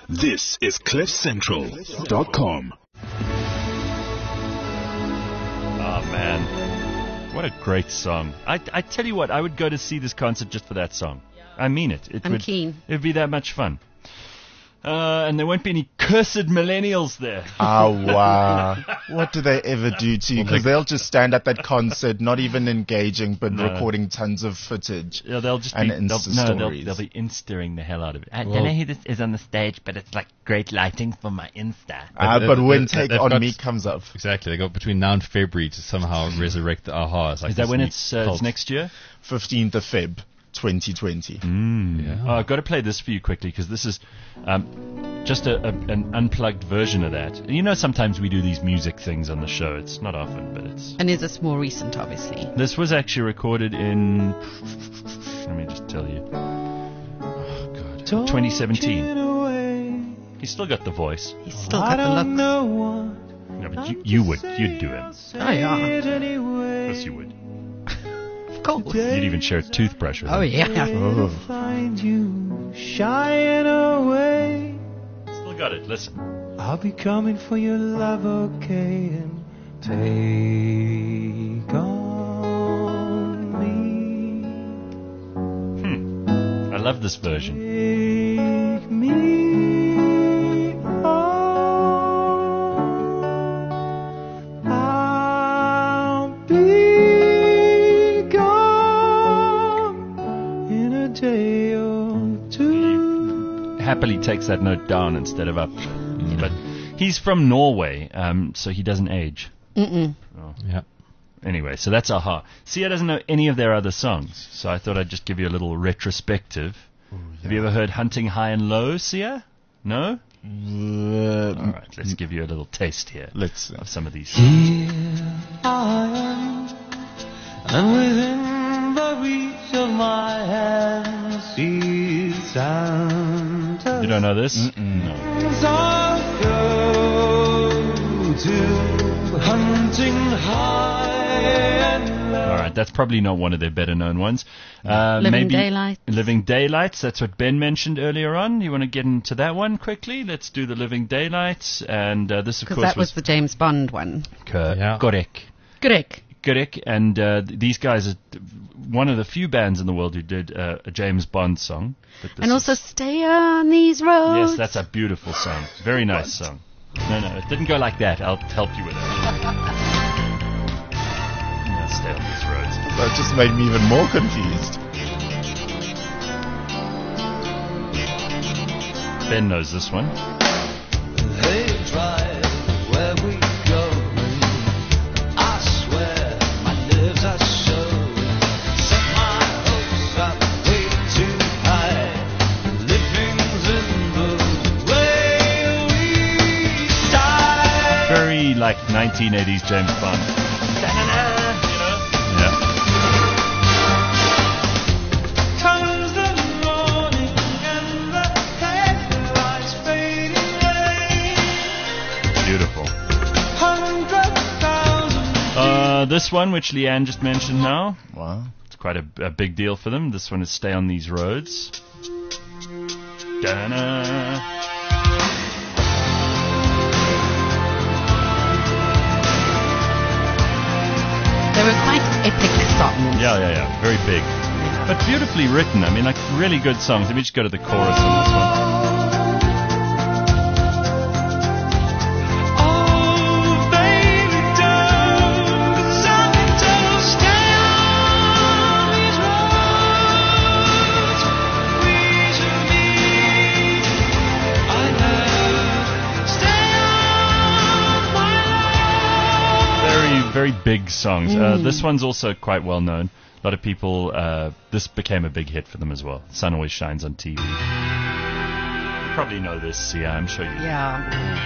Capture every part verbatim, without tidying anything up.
This is cliff central dot com. Oh, man. What a great song. I, I tell you what, I would go to see this concert just for that song. I mean it. it I'm would, keen. It would be that much fun. Uh, and there won't be any cursed millennials there. Oh, wow. What do they ever do to you? Because they'll just stand at that concert, not even engaging, but No. recording tons of footage. Yeah, they'll just and be, they'll, Insta no, they'll, stories. they'll be insta-ing the hell out of it. I Well- don't know who this is on the stage, but it's like great lighting for my Insta. Ah, They- but they- when they- Take they've On got- Me comes up. Exactly. They got between now and February to somehow resurrect the Aha. It's like Is that this when new it's, uh, it's cult. next year? fifteenth of February, twenty twenty. Yeah. Oh, I've got to play this for you quickly because this is um, just a, a, an unplugged version of that. And you know, sometimes we do these music things on the show. It's not often, but it's. And is this more recent, obviously? This was actually recorded in. Let me just tell you. Oh, God. twenty seventeen. He's still got the voice. He's still got the look. No, but you, you would. You'd do him. Oh, yeah. Of course you would. Of course. You'd even share a toothbrush with Oh, him. yeah. Oh. Find you shying away. Still got it. Listen. I'll be coming for your love, okay, and take on me. Hmm. I love this version. Take me home. I'll be gone in a day or two. Happily takes that note down instead of up. But he's from Norway, um, so he doesn't age. Mm-mm. Yeah. Anyway, so that's Aha. Sia doesn't know any of their other songs, so I thought I'd just give you a little retrospective. Have you ever heard Hunting High and Low, Sia? No? Uh, All right, let's give you a little taste here Let's. of some of these songs. Here I am, and within the reach of my hand, see Santa. You don't know this? Mm-mm. No. I'll go to hunting high and low. All right, that's probably not one of their better known ones. Uh, Living maybe Daylights. Living Daylights, that's what Ben mentioned earlier on. You want to get into that one quickly? Let's do the Living Daylights. And uh, this, of Because course, that was the James Bond one. K- Yeah. Korek. Correct. Korek, and uh, th- these guys are t- one of the few bands in the world who did uh, a James Bond song. But this And also, is- stay on these roads. yes, that's a beautiful song. Very nice song. No, no, it didn't go like that. I'll help you with it. No, stay on these roads. That just made me even more confused. Ben knows this one. They drive where we go. I swear my nerves are showing. Set my hopes up way too high. Living's in the way we die. Very like nineteen eighties James Bond. Da-na-na, you know? Yeah. Comes the morning and the headlights fading away. Beautiful. Hundred thousand. Uh, this one, which Leanne just mentioned now, Wow. it's quite a, a big deal for them. This one is Stay on These Roads. Da-na. They were quite epic songs. Yeah, yeah, yeah. Very big. But beautifully written. I mean, like, really good songs. Let me just go to the chorus on this one. Oh, baby, don't don't stay on these roads. Please me, I know. Stay on my Very, very big songs. Uh, this one's also quite well known. A lot of people, uh, this became a big hit for them as well. Sun Always Shines on T V. You probably know this, yeah, I'm sure you do. Yeah.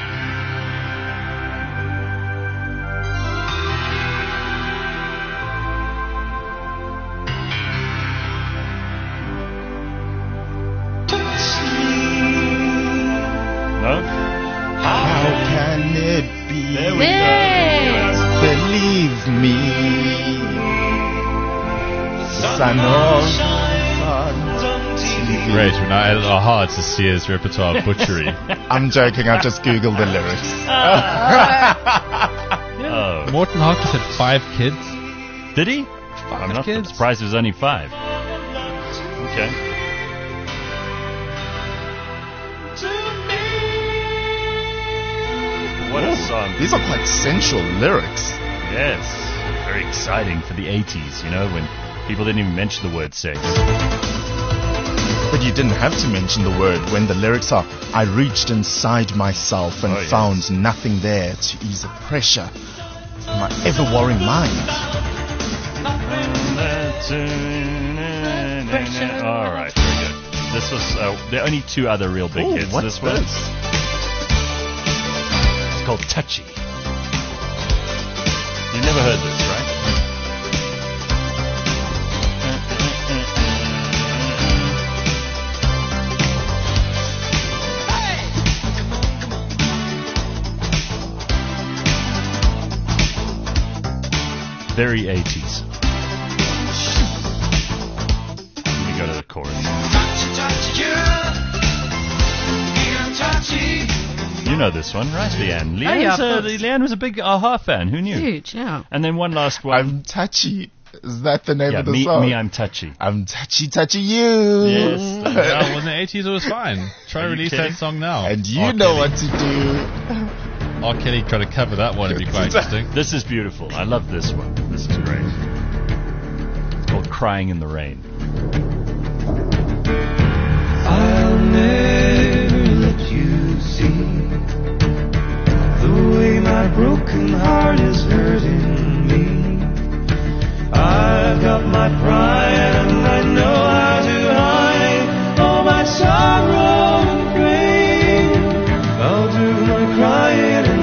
No? How can it be? There we There. go. Believe me. Sun always shines on T V. great. When I added aha to Sia's repertoire of butchery. I'm joking. I've just googled the lyrics. Oh. Morten Harkett had five kids. Did he? Five I'm not kids. surprised it was only five. Okay. What a song. These are quite sensual lyrics. Yes. Very exciting for the eighties, you know, when people didn't even mention the word sex. But you didn't have to mention the word when the lyrics are, I reached inside myself and Oh, yes. found nothing there to ease the pressure of my ever-worrying mind. All right, very good. This was uh, the only two other real big Ooh, hits. what's This was this? it's called Touchy. You never heard this, right? Very eighties. Let me go to the chorus. You know this one, right, Leanne? Leanne's, Oh, yeah, of uh, course. Leanne was a big Aha fan. Who knew? Huge, yeah. And then one last one. I'm touchy. Is that the name yeah, of the me, song? me, I'm touchy. I'm touchy, touchy you. Yes. Well, in the eighties it was fine. Try Are you release kidding? that song now. And you R. know Kelly. what to do. R. Kelly tried to cover that one. It'd be quite interesting. This is beautiful. I love this one. This is great. It's called Crying in the Rain. I'll never let you see the way my broken heart is hurting me. I've got my pride and I know how to hide all my sorrow and pain. I'll do my crying in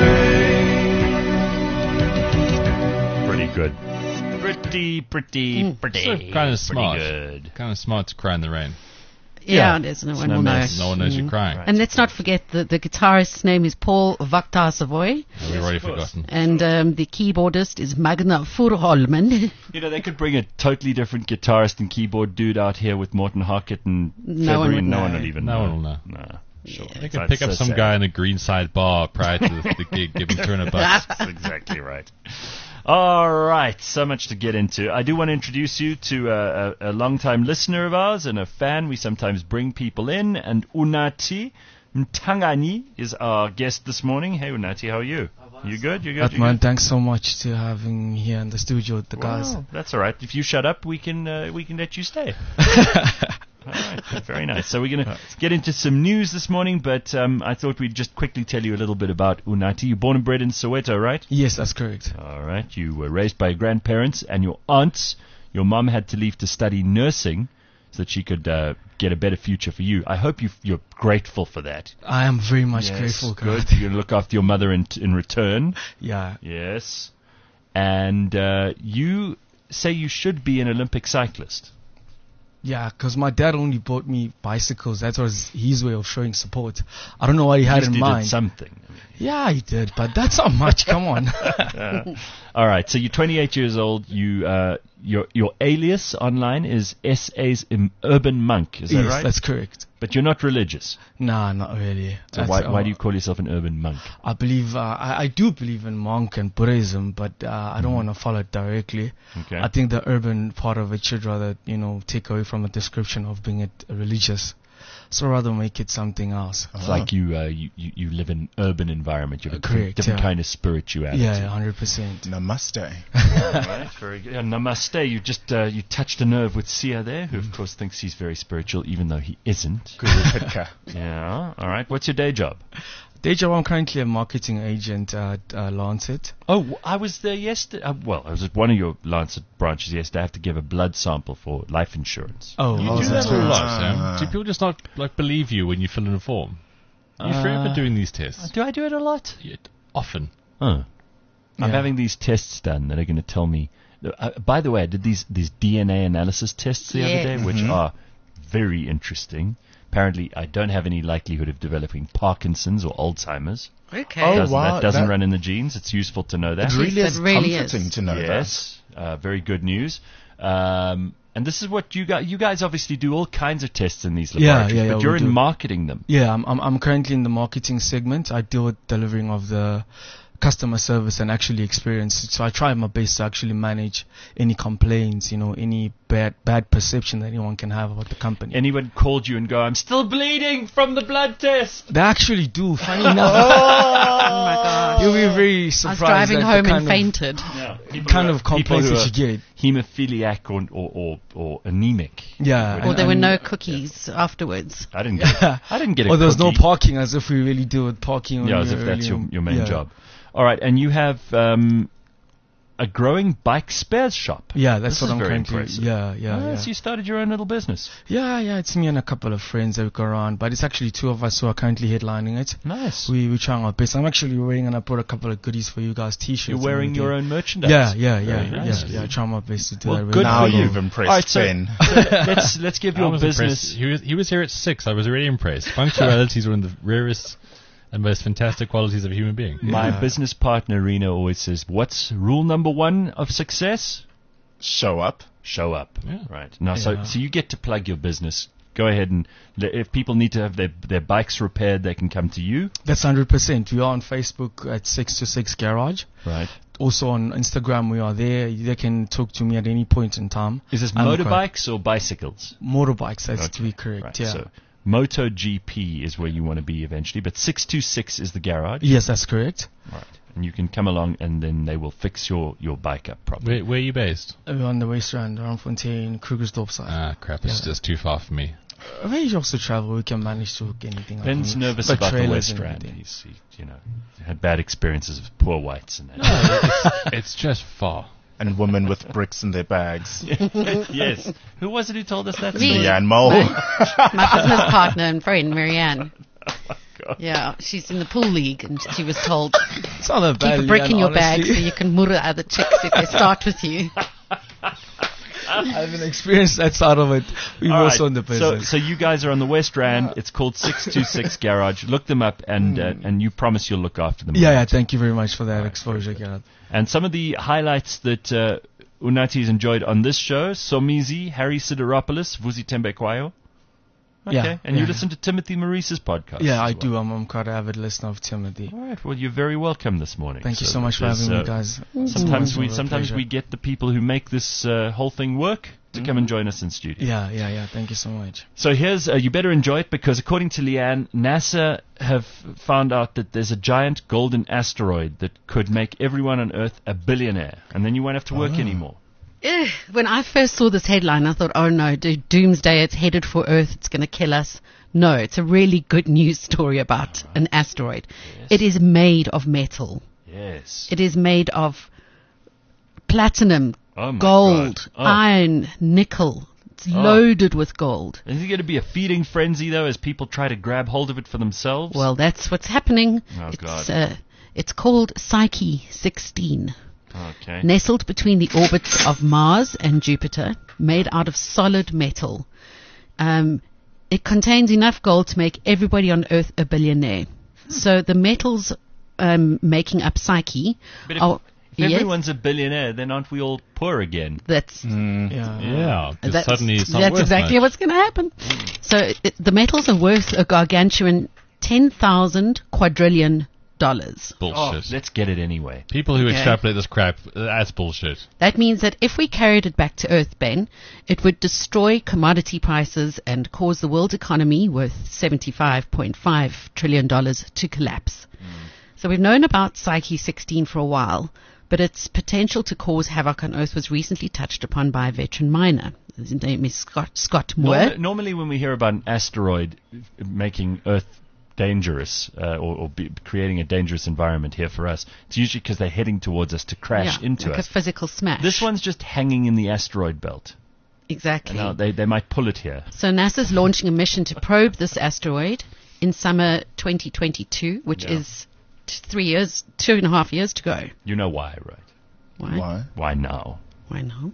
the rain. Pretty good. Pretty, pretty, pretty. So kind of smart. Pretty good. Kind of smart to cry in the rain. Yeah, it is. No one no will know. mess. No one knows Mm. you're crying. Right. And let's not forget that the guitarist's name is Paul Vaktar Savoy, We've already of course. forgotten. and um, the keyboardist is Magna Furholmen. You know, they could bring a totally different guitarist and keyboard dude out here with Morten Harkett and No one February, would and no know. one would even No know. one will know. No. Sure. They So could pick it's up so some sad. guy in a Greenside bar prior to the, the gig, give him two hundred bucks. That's exactly right. All right, so much to get into. I do want to introduce you to a, a, a long-time listener of ours and a fan. We sometimes bring people in, and Unathi Mtangani is our guest this morning. Hey, Unathi, how are you? You good? You good? You Man, good? thanks so much to having me here in the studio with the guys. Well, that's all right. If you shut up, we can uh, we can let you stay. All right, very nice. So we're going to get into some news this morning, but um, I thought we'd just quickly tell you a little bit about Unathi. You're born and bred in Soweto, right? Yes, that's correct. All right. You were raised by your grandparents and your aunts. Your mum had to leave to study nursing so that she could uh, get a better future for you. I hope you, you're grateful for that. I am very much Yes, grateful. Good. God. You look after your mother in, in return. Yeah. Yes. And uh, you say you should be an Olympic cyclist. Yeah, because my dad only bought me bicycles. That was his way of showing support. I don't know what he At had least in you mind. did something. Yeah, he did, but that's not much. Come on. Uh, all right. So you're twenty-eight years old. You uh, your your alias online is S A's Im- Urban Monk. Is that yes, right? that's correct. But you're not religious. Nah, not really. So That's, why uh, why do you call yourself an urban monk? I believe, uh, I, I do believe in monk and Buddhism, but uh, I don't want to follow it directly. Okay. I think the urban part of it should rather, you know, take away from the description of being it religious. So rather make it something else. It's like you, uh, you, you you live in an urban environment. You have a Uh, different, correct, different yeah. kind of spirituality. Yeah, one hundred percent. Namaste. Right, very good. Yeah, namaste. You just uh, you touched a nerve with Sia there, who of course thinks he's very spiritual, even though he isn't. Guru Pitka. Yeah. All right. What's your day job? Day job, I'm currently a marketing agent at uh, Lancet. Oh, w- I was there yesterday. Uh, well, I was at one of your Lancet branches yesterday. I have to give a blood sample for life insurance. Oh, You oh, do that that's a right. lot, Ah. Sam. Do people just not like believe you when you fill in a form? You're Uh, forever doing these tests. Do I do it a lot? Yeah, often. Huh. I'm Yeah. having these tests done that are going to tell me. Uh, by the way, I did these these D N A analysis tests the Yes. other day, which Mhm. are very interesting. Apparently, I don't have any likelihood of developing Parkinson's or Alzheimer's. Okay. Oh, Doesn't, wow, that doesn't that- run in the genes. It's useful to know that. It really Yes, is it really comforting is. to know Yes, uh, very good news. Um, And this is what you guys, you guys obviously do all kinds of tests in these Yeah, laboratories, yeah, yeah, but we you're in do. marketing them. Yeah, I'm, I'm I'm currently in the marketing segment. I deal with delivering of the customer service and actually experience. So I try my best to actually manage any complaints, you know, any bad bad perception that anyone can have about the company. Anyone called you and go, I'm still bleeding from the blood test. They actually do. Funny enough, Oh my gosh. you'll be very I was surprised. driving at the home kind and of, fainted. Yeah, people kind who of are- people complaints who that are you get. Hemophiliac or, or, or, or anemic. Yeah, Or and- there were and- no cookies afterwards. I didn't get. I didn't get a Or there was no cookie. parking, as if we really deal with parking. Yeah, when as if we're that's your, really- your main yeah. job. All right, and you have um, a growing bike spares shop. Yeah, that's This what is I'm very currently. impressive. Yeah, yeah, Ah, yeah. So you started your own little business. Yeah, yeah, it's me and a couple of friends that go around, but it's actually two of us who are currently headlining it. Nice. We we're trying our best. I'm actually wearing, and I brought a couple of goodies for you guys, t-shirts. You're and wearing your everything. own merchandise. Yeah, yeah, yeah, Very yeah, nice. yeah. Trying my best to do Well, that. good really Now for you. you've impressed All right, so- Ben. let's let's give I your was business. impressed. He was, he was here at six. I was already impressed. Punctuality is one of the rarest and most fantastic qualities of a human being. My Yeah. business partner Rena always says, "What's rule number one of success? Show up. Show up." Yeah. Right now, so Yeah. so you get to plug your business. Go ahead and le- if people need to have their their bikes repaired, they can come to you. That's one hundred percent. We are on Facebook at six to six Garage. Right. Also on Instagram, we are there. They can talk to me at any point in time. Is this I'm motorbikes or bicycles? Motorbikes, that's to Okay, be correct. Right. Yeah. So MotoGP is where you want to be eventually, but six two six is the garage. Yes, that's correct. Right. And you can come along and then they will fix your, your bike up properly. Where, where are you based? We're on the West Rand, around Fontaine, Krugersdorp side. Ah, crap. It's Yeah. just too far for me. We also travel. We can manage to hook anything. up. Ben's Mm. nervous But about the trailers West and Rand. everything. He's, he, you know, had bad experiences with poor whites and that. It's just far. And women with bricks in their bags. Yes. Who was it who told us that Me. story? Leanne Mole. My business partner and friend, Marianne. Yeah, she's in the pool league, and she was told, It's not a keep bad a brick Leanne, in your bag honestly. so you can murder other chicks if they start with you. I haven't experienced that side of it. We've All also right. in the So, business. so you guys are on the West Rand. It's called six two six Garage. Look them up, and uh, and you promise you'll look after them. yeah, yeah, thank you very much for that exposure, Gareth. And some of the highlights that uh, Unati's enjoyed on this show: Somizi, Harry Sideropoulos, Vusi Tembekwayo. Okay. Yeah, And you yeah. listen to Timothy Maurice's podcast. Yeah, as I well. do. I'm, I'm quite an avid listener of Timothy. All right. Well, you're very welcome this morning. Thank you so much for there's, having uh, me, guys. Sometimes It's we a sometimes pleasure. we get the people who make this uh, whole thing work to come and join us in studio. Yeah, yeah, yeah. Thank you so much. So here's uh, you better enjoy it because according to Leanne, NASA have found out that there's a giant golden asteroid that could make everyone on Earth a billionaire, and then you won't have to work anymore. Ugh, when I first saw this headline, I thought, oh no, do- doomsday, it's headed for Earth, it's going to kill us. No, it's a really good news story about an asteroid. It is made of metal. Yes. It is made of platinum, Oh my gold, God. Oh. iron, nickel. It's Oh. loaded with gold. Is it going to be a feeding frenzy though, as people try to grab hold of it for themselves? Well, that's what's happening. Oh, it's, God. Uh, it's called Psyche sixteen. okay. Nestled between the orbits of Mars and Jupiter, made out of solid metal. Um, it contains enough gold to make everybody on Earth a billionaire. So the metals um, making up Psyche But if, are... if Yes, everyone's a billionaire, then aren't we all poor again? that's Yeah. Yeah. 'cause That's, suddenly it's not that's worth exactly much. what's going to happen. So it, the metals are worth a gargantuan ten thousand quadrillion dollars. Oh, Bullshit. let's get it anyway. People who Okay. extrapolate this crap, uh, that's bullshit. That means that if we carried it back to Earth, Ben, it would destroy commodity prices and cause the world economy, worth seventy-five point five trillion dollars, to collapse. So we've known about Psyche sixteen for a while, but its potential to cause havoc on Earth was recently touched upon by a veteran miner. His name is Scott, Scott Moore. Norm- normally, when we hear about an asteroid making Earth dangerous uh, or, or be creating a dangerous environment here for us, it's usually because they're heading towards us to crash Yeah, into like us. a physical smash. This one's just hanging in the asteroid belt. Exactly. Now they they might pull it here. So NASA's launching a mission to probe this asteroid in summer twenty twenty-two, which Yeah. is t- three years, two and a half years to go. You know why, right? Why? Why? Why now? Why not?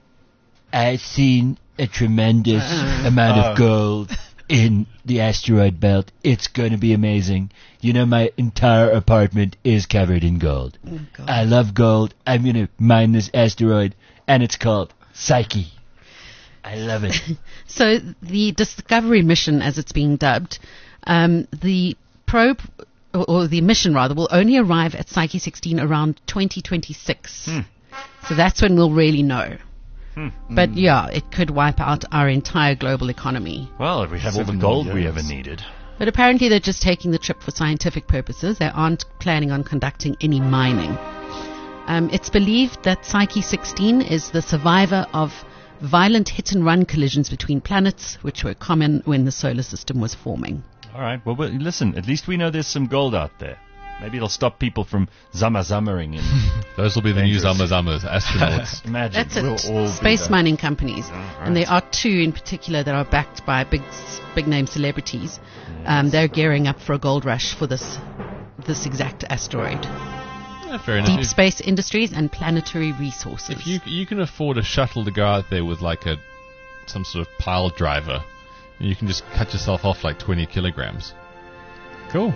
I've seen a tremendous amount of gold in the asteroid belt. It's going to be amazing. You know, my entire apartment is covered in gold. Oh, God. I love gold. I'm going to mine this asteroid, and it's called Psyche. I love it. So the Discovery mission, as it's being dubbed, um, the probe, or, or the mission rather, will only arrive at Psyche sixteen around twenty twenty-six. Hmm. So that's when we'll really know. Hmm. But yeah, it could wipe out our entire global economy. Well, if we have all the Seven gold we years. ever needed. But apparently they're just taking the trip for scientific purposes. They aren't planning on conducting any mining. Um, it's believed that Psyche sixteen is the survivor of violent hit-and-run collisions between planets, which were common when the solar system was forming. All right. Well, well, listen, at least we know there's some gold out there. Maybe it'll stop people from zama-zamaring. And Those will be the new Dangerous. Zama Zamas, astronauts. imagine. That's it. We'll all be Space there. mining companies. right. And there are two in particular that are backed by big big name celebrities. Um, they're gearing up for a gold rush for this this exact asteroid. Yeah, fair enough. Deep If- Space Industries and Planetary Resources. If you you can afford a shuttle to go out there with like a some sort of pile driver, you can just cut yourself off like twenty kilograms. Cool.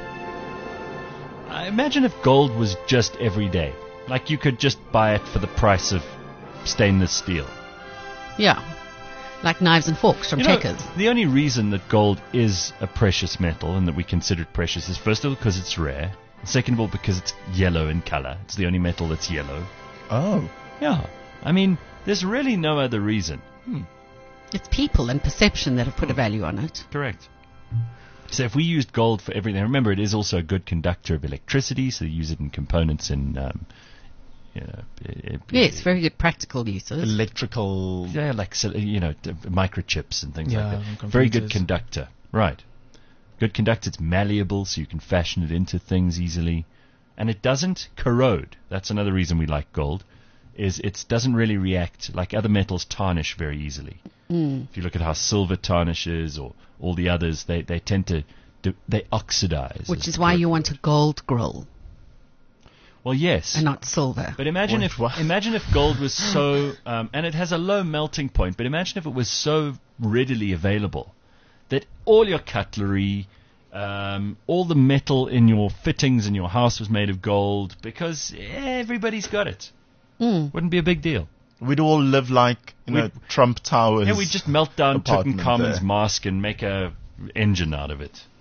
I imagine if gold was just every day. Like you could just buy it for the price of stainless steel. Yeah. Like knives and forks from You know, Checkers. the only reason that gold is a precious metal and that we consider it precious is first of all because it's rare. Second of all because it's yellow in color. It's the only metal that's yellow. Oh. Yeah. I mean, there's really no other reason. It's people and perception that have put a value on it. Correct. So if we used gold for everything, remember it is also a good conductor of electricity, so they use it in components in, um, you know, uh, Yes, very good practical uses. Electrical. yeah, like so- you know, d- microchips and things Yeah, like and that. Very good computers. conductor, right? Good conductor. It's malleable, so you can fashion it into things easily, and it doesn't corrode. That's another reason we like gold. Is it doesn't really react like other metals tarnish very easily. If you look at how silver tarnishes or all the others, they, they tend to do, they oxidize. Which is is the why correct you want a word. gold grill Well, yes. and not silver. But imagine Wait, if what? imagine if gold was so, um, and it has a low melting point. But imagine if it was so readily available that all your cutlery, um, all the metal in your fittings in your house was made of gold because everybody's got it. Mm. Wouldn't be a big deal. We'd all live like, you know, We'd- Trump Towers. Yeah, we just melt down apartment Tutankhamun's there. mask and make a engine out of it.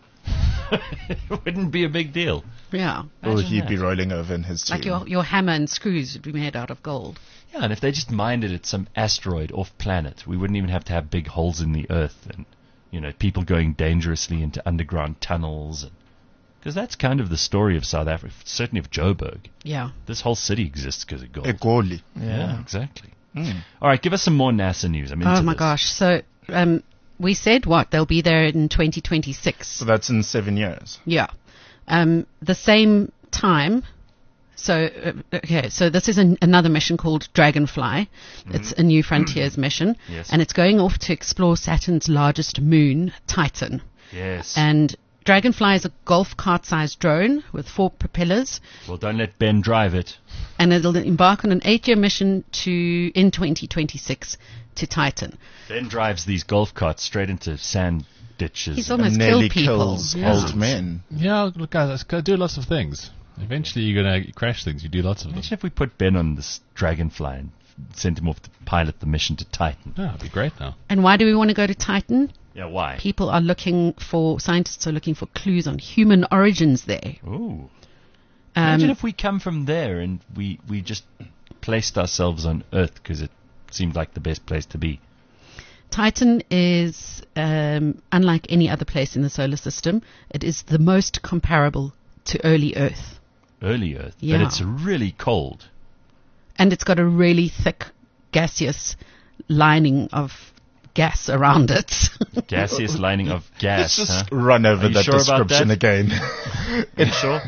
It wouldn't be a big deal. Yeah. Or Imagine he'd that. be rolling over in his Like tomb. your, your hammer and screws would be made out of gold. Yeah, and if they just mined it at some asteroid off planet, we wouldn't even have to have big holes in the earth and, you know, people going dangerously into underground tunnels. Because that's kind of the story of South Africa, certainly of Joburg. Yeah. This whole city exists because of gold. Egoli. Yeah, exactly. Mm. All right, give us some more NASA news. I'm into Oh my this. gosh. So um, we said what? They'll be there in twenty twenty-six. So that's in seven years. Yeah. Um, the same time. So, uh, okay, so this is an, another mission called Dragonfly. It's a New Frontiers mission. Yes. And it's going off to explore Saturn's largest moon, Titan. Yes. And Dragonfly is a golf cart-sized drone with four propellers. Well, don't let Ben drive it. And it'll embark on an eight-year mission to in twenty twenty-six to Titan. Ben drives these golf carts straight into sand ditches. He's and- almost and nearly killed people. kills Yeah. old men. Yeah, look, guys, let's go do lots of things. Eventually, you're gonna crash things. You do lots of them. Imagine if we put Ben on this Dragonfly and sent him off to pilot the mission to Titan. Oh, it'd be great now. And why do we want to go to Titan? Yeah, why? People are looking for, scientists are looking for clues on human origins there. Ooh. Um, Imagine if we come from there and we, we just placed ourselves on Earth because it seemed like the best place to be. Titan is, um, unlike any other place in the solar system, it is the most comparable to early Earth. Early Earth. Yeah. But it's really cold. And it's got a really thick gaseous lining of gas around it. Gaseous lining of gas. Just huh? run over Are you that sure about description that? again. Are you sure?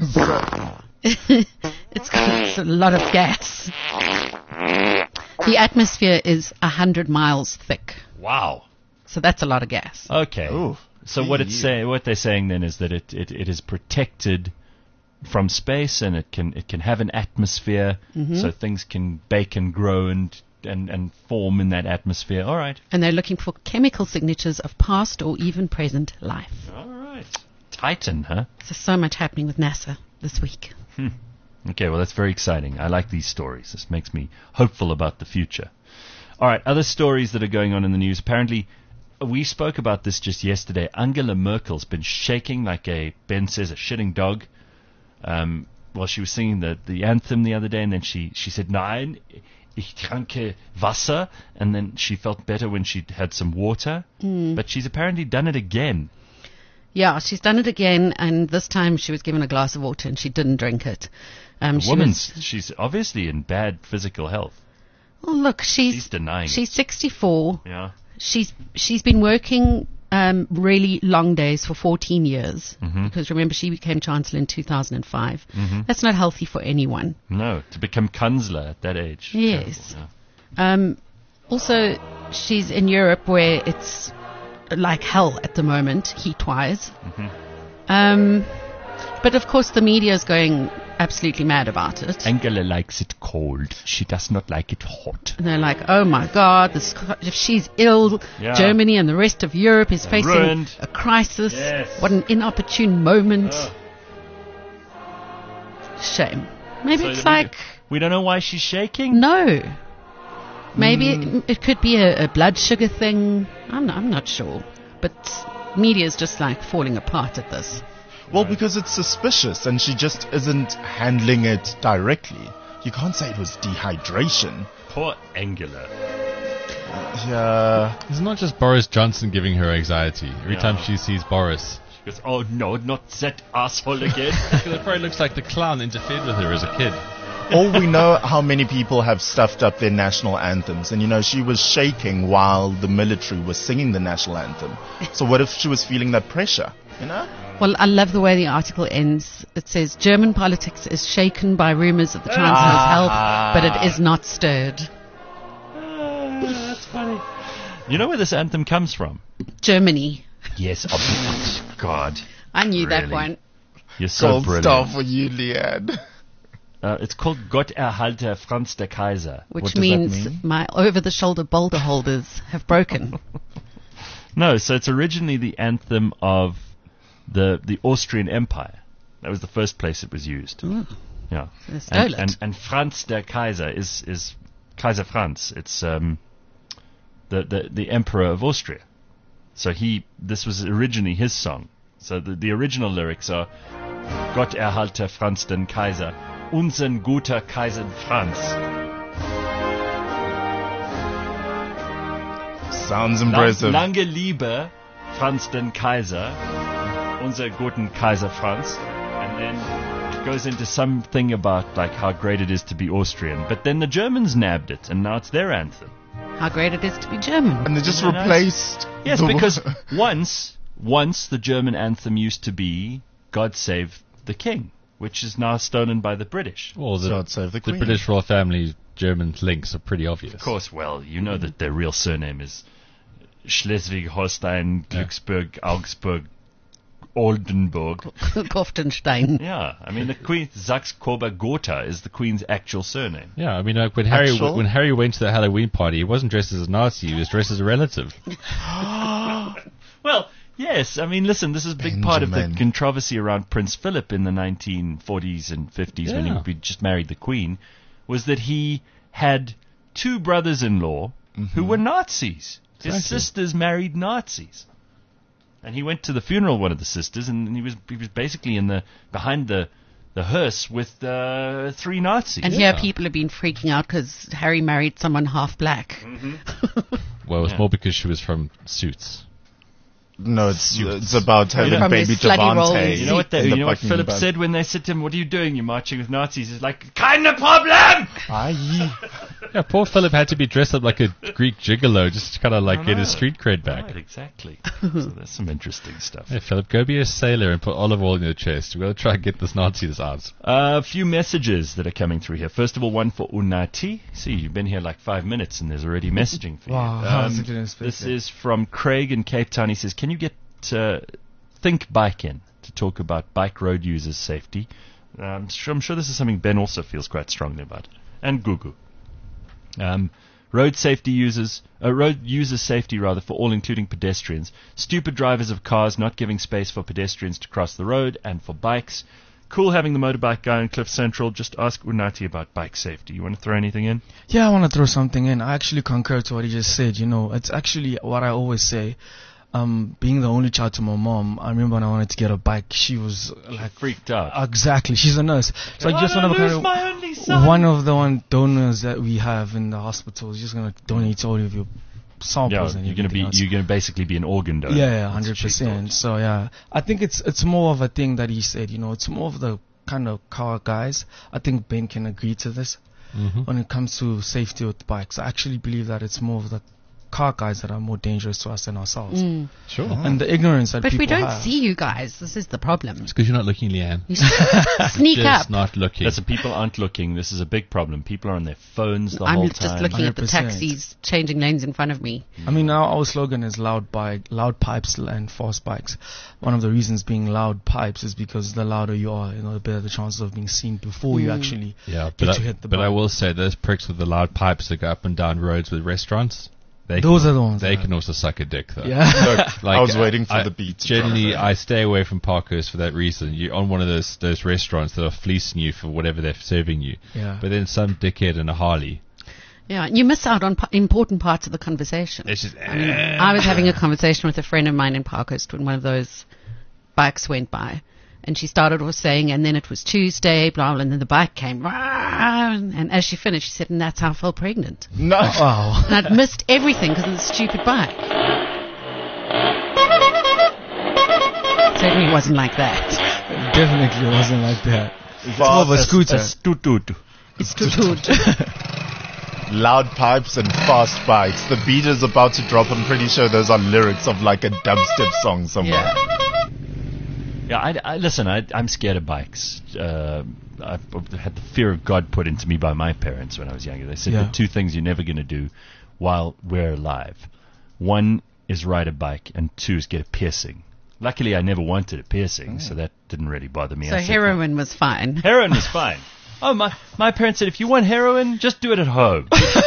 It's got it's a lot of gas. The atmosphere is one hundred miles thick. Wow. So that's a lot of gas. Okay. Ooh, so what it's gee. say, what they're saying then is that it, it, it is protected from space and it can it can have an atmosphere, so things can bake and grow and, and and form in that atmosphere. All right. And they're looking for chemical signatures of past or even present life. All right. Titan, huh? There's so much happening with NASA this week. Okay, well, that's very exciting. I like these stories. This makes me hopeful about the future. All right, other stories that are going on in the news. Apparently, we spoke about this just yesterday. Angela Merkel's been shaking like a, Ben says, a shitting dog. Um, while she was singing the, the anthem the other day, and then she, she said, Nein, ich tranke Wasser, and then she felt better when she had some water. Mm. But she's apparently done it again. Yeah, she's done it again, and this time she was given a glass of water and she didn't drink it. Um, The she woman's, was- she's obviously in bad physical health. well, look, she's She's denying it. she's sixty-four. Yeah. She's she's been working um, really long days for fourteen years Mhm. because remember she became chancellor in two thousand five. Mhm. That's not healthy for anyone. No, to become Kanzler at that age. Yes. Terrible, yeah. Um, also, she's in Europe where it's like hell at the moment, heat-wise. Mhm. Um, but of course, the media is going absolutely mad about it. Angela likes it cold. She does not like it hot. And they're like, oh my God, this, if she's ill, Yeah. Germany and the rest of Europe is facing ruined. a crisis. Yes. What an inopportune moment. Oh. Shame. Maybe So it's we- like, We don't know why she's shaking? no. Maybe Mm. it, it could be a, a blood sugar thing. I'm not, I'm not sure. But media is just like falling apart at this. Well, because it's suspicious and she just isn't handling it directly. You can't say it was dehydration. Poor Angela. Yeah. It's not just Boris Johnson giving her anxiety. Every Yeah. time she sees Boris. She goes, oh no, not that asshole again. Because it probably looks like the clown interfered with her as a kid. All we know how many people have stuffed up their national anthems. And, you know, she was shaking while the military was singing the national anthem. So what if she was feeling that pressure, you know? Well, I love the way the article ends. It says, German politics is shaken by rumors of the Chancellor's Ah. health, but it is not stirred. That's funny. You know where this anthem comes from? Germany. Yes, obviously. God. I knew that Really? one. You're so Gold brilliant. star for you, Leanne. Uh, it's called Gott erhalte Franz der Kaiser. Which What does that means mean? my over-the-shoulder boulder holders have broken. No, so it's originally the anthem of the the Austrian Empire. That was the first place it was used. Ooh, Yeah. they stole And, it. and, and Franz der Kaiser is, is Kaiser Franz. It's um, the, the, the Emperor of Austria. So he, this was originally his song. So the, the original lyrics are Gott erhalte Franz den Kaiser, unsern guter Kaiser Franz. Sounds Lang, impressive. lange Liebe Franz den Kaiser, unser guten Kaiser Franz. And then it goes into something about like how great it is to be Austrian. But then the Germans nabbed it, and now it's their anthem. How great it is to be German. And they just Isn't that replaced. Yes, the- because once, once the German anthem used to be God Save the King, which is now stolen by the British. Well, the, God save the the Queen. British royal family German links are pretty obvious. Of course, well, you know that their real surname is Schleswig-Holstein, Yeah. Glücksburg, Augsburg, Oldenburg. Koftenstein. Yeah, I mean the Queen Saxe-Coburg-Gotha is the Queen's actual surname. Yeah, I mean, like when Harry Actual? when Harry went to the Halloween party, he wasn't dressed as a Nazi; he was dressed as a relative. Well, yes, I mean, listen, this is a big part of the Benjamin. controversy around Prince Philip in the nineteen forties and fifties when Yeah. he just married the Queen, was that he had two brothers-in-law who were Nazis. His Exactly. sisters married Nazis. And he went to the funeral of one of the sisters, and he was he was basically in the behind the the hearse with uh, three Nazis. And here people have been freaking out because Harry married someone half black. Well, it was Yeah. more because she was from Suits. No, it's, it's about having From baby his slutty roles. Devante. You know what? They, in the you know what Buckingham Philip Palace. said when they said to him, "What are you doing? You're marching with Nazis." He's like, "Keine Problem." Aye. Yeah, poor Philip had to be dressed up like a Greek gigolo just to kind of like I get his know. street cred back. Right, exactly. So there's some interesting stuff. Hey, Philip, go be a sailor and put olive oil in your chest. We're going to try and get this Nazis out. Uh, a few messages that are coming through here. First of all, one for Unati. See, you've been here like five minutes and there's already messaging for Wow, you. I wasn't gonna expect this that. is from Craig in Cape Town. He says, can you get uh, Think Bike in to talk about bike road users' safety? Um, I'm sure, I'm sure this is something Ben also feels quite strongly about. And Gugu. Um, road safety users, uh, road user safety rather, for all, including pedestrians. Stupid drivers of cars not giving space for pedestrians to cross the road, and for bikes. cool having the motorbike guy on Cliff Central. Just ask Unati about bike safety. You want to throw anything in? Yeah, I want to throw something in. I actually concur to what he just said. You know, it's actually what I always say. Um, being the only child to my mom, I remember when I wanted to get a bike, she was like Freaked out. exactly. She's a nurse, so I just I want to lose kind my of only son. one of the one donors that we have in the hospital is just gonna donate all of your Yeah, samples and you're gonna be everything else. you're gonna basically be an organ donor. Yeah, yeah, That's hundred what she percent. thought. So yeah, I think it's it's more of a thing that he said. You know, it's more of the kind of car guys. I think Ben can agree to this. Mhm. When it comes to safety with bikes, I actually believe that it's more of the car guys that are more dangerous to us than ourselves, Mm. Sure. and the ignorance that But people we don't have. see you guys. This is the problem. It's because you're not looking, Leanne. You sneak Just up. not looking. Listen, people aren't looking. This is a big problem. People are on their phones the I'm whole just time. looking at the one hundred percent. taxis changing lanes in front of me. I mean, our, our slogan is loud bike, loud pipes and fast bikes. One of the reasons being loud pipes is because the louder you are, you know, the better the chances of being seen before you Mm. actually Yeah, get but, to I, hit the but I bike. will say those pricks with the loud pipes that go up and down roads with restaurants, they Those can, are the ones They that- can also suck a dick, though. Yeah. Look, I was waiting for I- the beat to Generally, drop. I stay away from Parkhurst for that reason. You're on one of those those restaurants that are fleecing you for whatever they're serving you. Yeah. But then some dickhead in a Harley. Yeah, and you miss out on p- important parts of the conversation. It's just. I mean, I was having a conversation with a friend of mine in Parkhurst when one of those bikes went by. And she started off saying, and then it was Tuesday, blah, blah, and then the bike came. Rah, and as she finished, she said, and that's how I fell pregnant. No. Wow. And I'd missed everything because of the stupid bike. Certainly wasn't like that. Definitely wasn't like that. It's more of a Fast- scooter. A stu-tut. It's too good. Loud pipes and fast bikes. The beat is about to drop. I'm pretty sure those are lyrics of like a dubstep song somewhere. Yeah. Yeah, I, I listen. I, I'm scared of bikes. Uh, I've had the fear of God put into me by my parents when I was younger. They said Yeah. the two things you're never going to do while we're alive. One is ride a bike, and two is get a piercing. Luckily, I never wanted a piercing, so that didn't really bother me. So I said, heroin was fine. heroin is fine. Oh, my my parents said if you want heroin, just do it at home.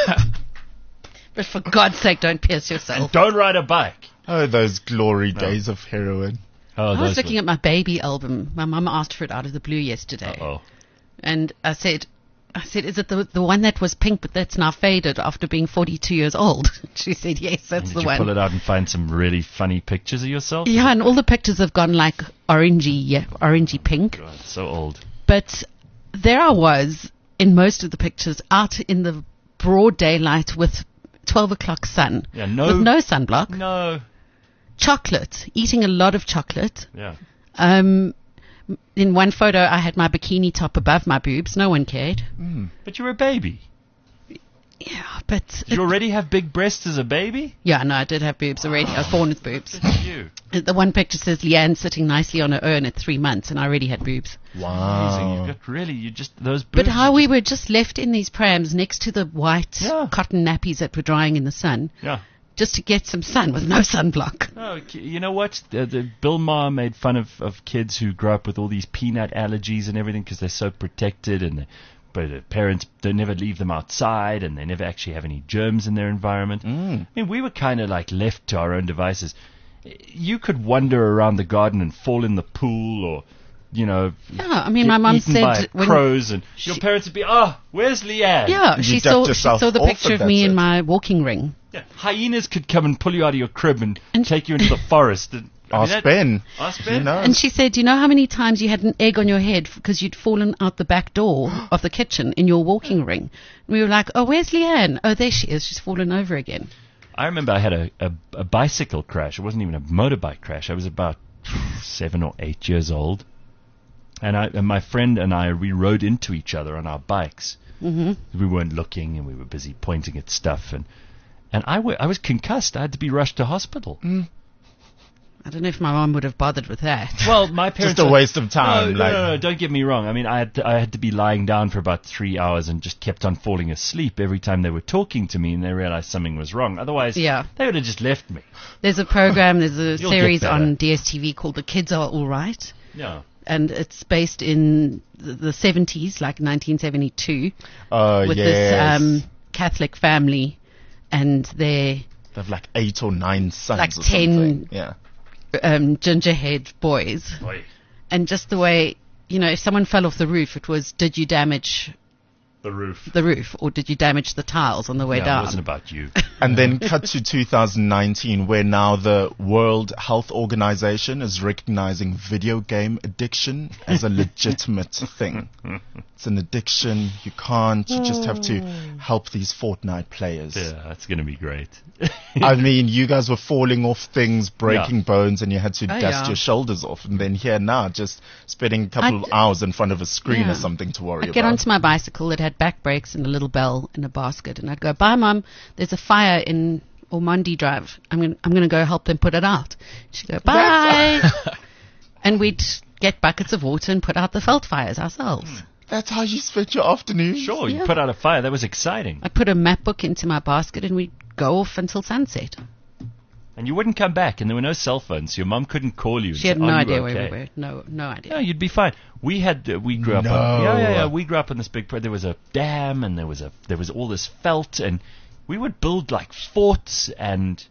But for God's sake, don't pierce yourself. Don't ride a bike. Oh, those glory days of heroin. Oh, I was those looking were- at my baby album. My mum asked for it out of the blue yesterday. Uh-oh. And I said, I said, is it the the one that was pink but that's now faded after being forty-two years old? She said, yes, that's Did the you one. pull it out and find some really funny pictures of yourself? Yeah, and all the pictures have gone like orangey, yeah, orangey pink. God, so old. But there I was in most of the pictures out in the broad daylight with twelve o'clock sun. Yeah, no- With no sunblock. No. Chocolate. Eating a lot of chocolate. Yeah. Um, in one photo, I had my bikini top above my boobs. No one cared. But you're a baby. Yeah, but Did you already have big breasts as a baby? yeah, no, I did have boobs already. I was born with boobs. Good for you. The one picture says Leanne sitting nicely on her urn at three months, and I already had boobs. Amazing. Wow. You've got really, you just, those But boobs how are we were just left in these prams next to the white Yeah. cotton nappies that were drying in the sun, just- Yeah. just to get some sun with no sunblock. No, k- you know what? The, the Bill Maher made fun of, of kids who grow up with all these peanut allergies and everything because they're so protected, and the, but the parents they never leave them outside, and they never actually have any germs in their environment. Mm. I mean, we were kind of like left to our own devices. You could wander around the garden and fall in the pool, or you know, Yeah, I mean, get my mum eaten said by when crows, and your she- parents would be, "Oh, where's Leanne?" yeah, You she ducked saw she yourself saw the off picture and of me that's in it. my walking ring. Yeah. Hyenas could come and pull you out of your crib and, And- take you into the forest. And, I mean, Ask that- Ben. Ask He Ben. knows. And she said, you know how many times you had an egg on your head because you'd fallen out the back door of the kitchen in your walking ring? And we were like, oh, where's Leanne? Oh, there she is. She's fallen over again. I remember I had a, a, a bicycle crash. It wasn't even a motorbike crash. I was about seven or eight years old. And, I, and my friend and I, we rode into each other on our bikes. Mm-hmm. We weren't looking, and we were busy pointing at stuff. And, and I, w- I was concussed. I had to be rushed to hospital. I don't know if my mum would have bothered with that. Well, my parents... Just a are- waste of time. No, like, no, no, no, don't get me wrong. I mean, I had to, I had to be lying down for about three hours and just kept on falling asleep every time they were talking to me and they realized something was wrong. Otherwise, Yeah. they would have just left me. There's a program, there's a You'll get series better. on D S T V called The Kids Are All Right. Yeah. And it's based in the, the seventies, like nineteen seventy-two, Oh, with yes. this um, Catholic family and their They have like eight or nine sons like or ten- something. Yeah. um, gingerhead boys. Oi. And just the way you know, if someone fell off the roof, it was, did you damage The roof. the roof or did you damage the tiles on the way Yeah, down? it wasn't about you. And then cut to two thousand nineteen, where now the World Health Organization is recognizing video game addiction as a legitimate thing. It's an addiction. You can't. You just have to help these Fortnite players. Yeah, that's going to be great. I mean, you guys were falling off things, breaking Yeah. bones, and you had to Oh, dust yeah. your shoulders off. And then here now, just spending a couple I'd- of hours in front of a screen Yeah. is something to worry I'd get about. onto my bicycle that had back brakes and a little bell in a basket, and I'd go, "Bye, Mum. There's a fire in Ormonde Drive. I'm going. I'm going to go help them put it out." She'd go, "Bye," and we'd get buckets of water and put out the felt fires ourselves. That's how you spent your afternoon? Sure, you Yeah. put out a fire. That was exciting. I'd put a map book into my basket, and we'd go off until sunset. And you wouldn't come back, and there were no cell phones. Your mum couldn't call you. and She had say, no "Are you idea okay?" where we were. No, no idea. No, you'd be fine. We had uh, we grew up No. on yeah, yeah yeah we grew up on this big pro- there was a dam and there was a there was all this felt and we would build like forts and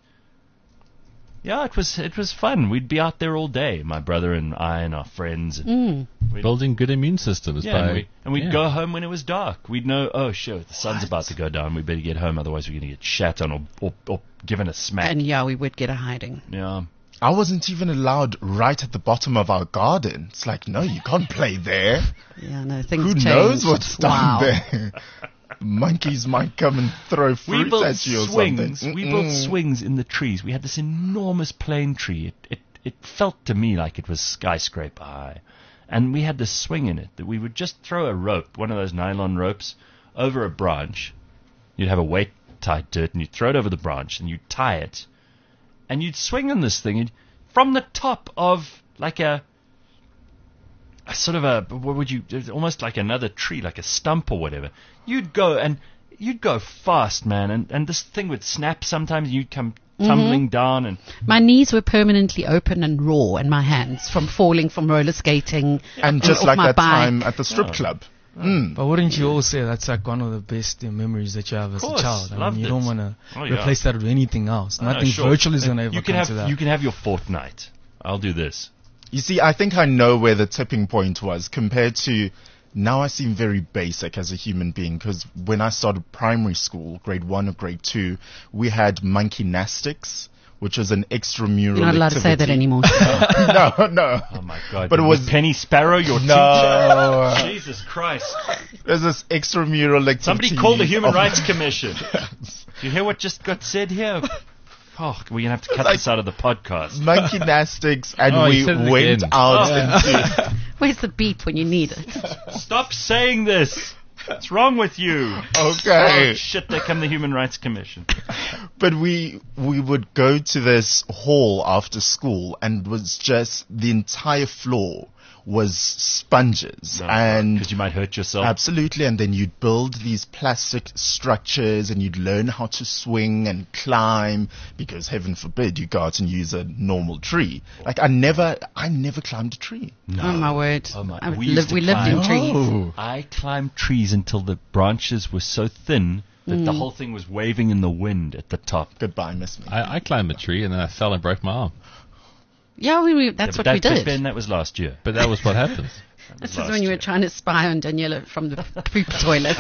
yeah it was it was fun. We'd be out there all day, my brother and I and our friends. And we'd, Building good immune systems yeah, by and, we, and we'd yeah. go home when it was dark. We'd know, oh shit, the sun's about to go down. We better get home, otherwise we're going to get shat on or, or or given a smack. And yeah, we would get a hiding. Yeah. I wasn't even allowed right at the bottom of our garden. It's like, no, you can't play there. Yeah, no, things Who changed. knows what's down Wow. there? Monkeys might come and throw We fruit built at you or swings. something. We built Mm-mm. swings in the trees. We had this enormous plane tree. It, it it felt to me like it was skyscraper high, and we had this swing in it that we would just throw a rope, one of those nylon ropes, over a branch. You'd have a weight tied to it, and you'd throw it over the branch, and you'd tie it, and you'd swing on this thing and from the top of like a. A sort of a what would you almost like another tree, like a stump or whatever. You'd go and you'd go fast, man, and and this thing would snap sometimes. You'd come tumbling down, and My knees were permanently open and raw, and my hands from falling from roller skating. And just off like my that bike. time at the strip Oh. club. Mm. But wouldn't you all say that's like one of the best uh, memories that you have as a course, child? I loved mean, you it. don't want to Oh, yeah. replace that with anything else. Oh, no, Nothing sure. virtual is going to Uh, ever you can come have to that. you can have your Fortnite. I'll do this. You see, I think I know where the tipping point was compared to now I seem very basic as a human being because when I started primary school, grade one or grade two, we had monkey gymnastics, which was an extramural You're not allowed to say that activity. anymore. no, no. Oh my God! But it was- Penny Sparrow, your No. teacher. Jesus Christ! There's this extramural activity. Somebody call the Human of- Rights Commission. Do you hear what just got said here? Oh, we're gonna have to cut Like- this out of the podcast. Monkey gymnastics, and Oh, you we said it went again. out Oh. into. Where's the beep when you need it? Stop saying this. What's wrong with you? Okay. Oh shit! There come the Human Rights Commission. But we we would go to this hall after school, and it was just the entire floor was sponges, and because you might hurt yourself. absolutely, and then you'd build these plastic structures, and you'd learn how to swing and climb, because heaven forbid you go out and use a normal tree. Like I never, I never climbed a tree. No. Oh my word! Oh, my- I we live- used to we lived in climb- trees. Oh. I climbed trees until the branches were so thin that Mm. the whole thing was waving in the wind at the top. Goodbye, miss me. I, I climbed a tree and then I fell and broke my arm. Yeah, we, we, that's Yeah, what but that, we but did. Ben, that was last year. But that was what happens. That was This is last when you were year. trying to spy on Daniela from the poop toilet.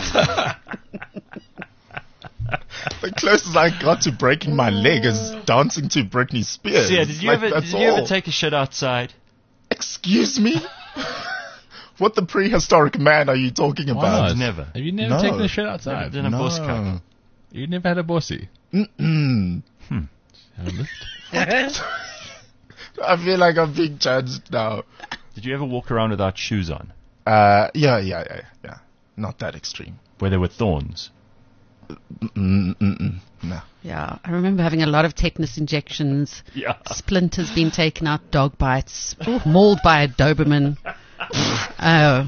The closest I got to breaking my leg is dancing to Britney Spears. So, yeah, did you Like, ever that's did you ever all. take a shit outside? Excuse me? What the prehistoric man are you talking Why about? not? never. Have you never No. taken a shit Never outside? done a boss cut. You never had a bossy? Mm-mm. Have a lift? I feel like I'm being judged now. Did you ever walk around without shoes on, Uh, yeah, yeah, yeah, yeah. Not that extreme. where there were thorns? Mm-mm-mm. No. Yeah, I remember having a lot of tetanus injections, Yeah. splinters being taken out, dog bites, ooh, mauled by a Doberman. Oh.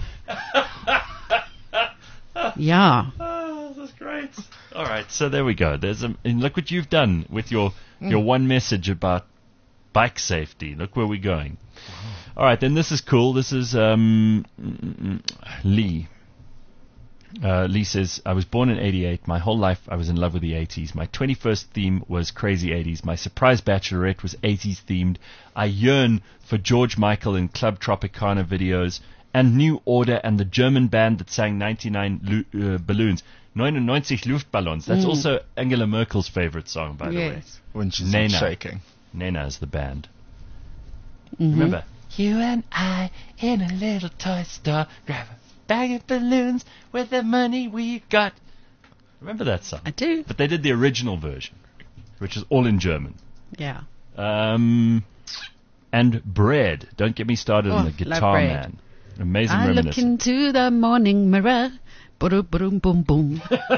Yeah. Oh, that's great. All right, so there we go. There's a, and look what you've done with your your one message about bike safety. Look where we're going. All right, then this is cool. This is um, mm, mm, Lee. Uh, Lee says, I was born in eighty-eight. My whole life I was in love with the eighties. My twenty-first theme was crazy eighties. My surprise bachelorette was eighties themed. I yearn for George Michael and Club Tropicana videos and New Order and the German band that sang ninety-nine lu- uh, balloons. ninety-nine Luftballons. That's Mm. also Angela Merkel's favorite song, by the way. Yes. When she's Nena. not shaking. Nena is the band. Mhm. Remember? You and I in a little toy store, grab a bag of balloons with the money we got. Remember that song? I do. But they did the original version, which is all in German. Yeah. Um, and Bread. Don't get me started Oh, on the love Guitar Bread. Man. Amazing I look reminiscence. into the morning mirror. Boom, boom, boom, boom.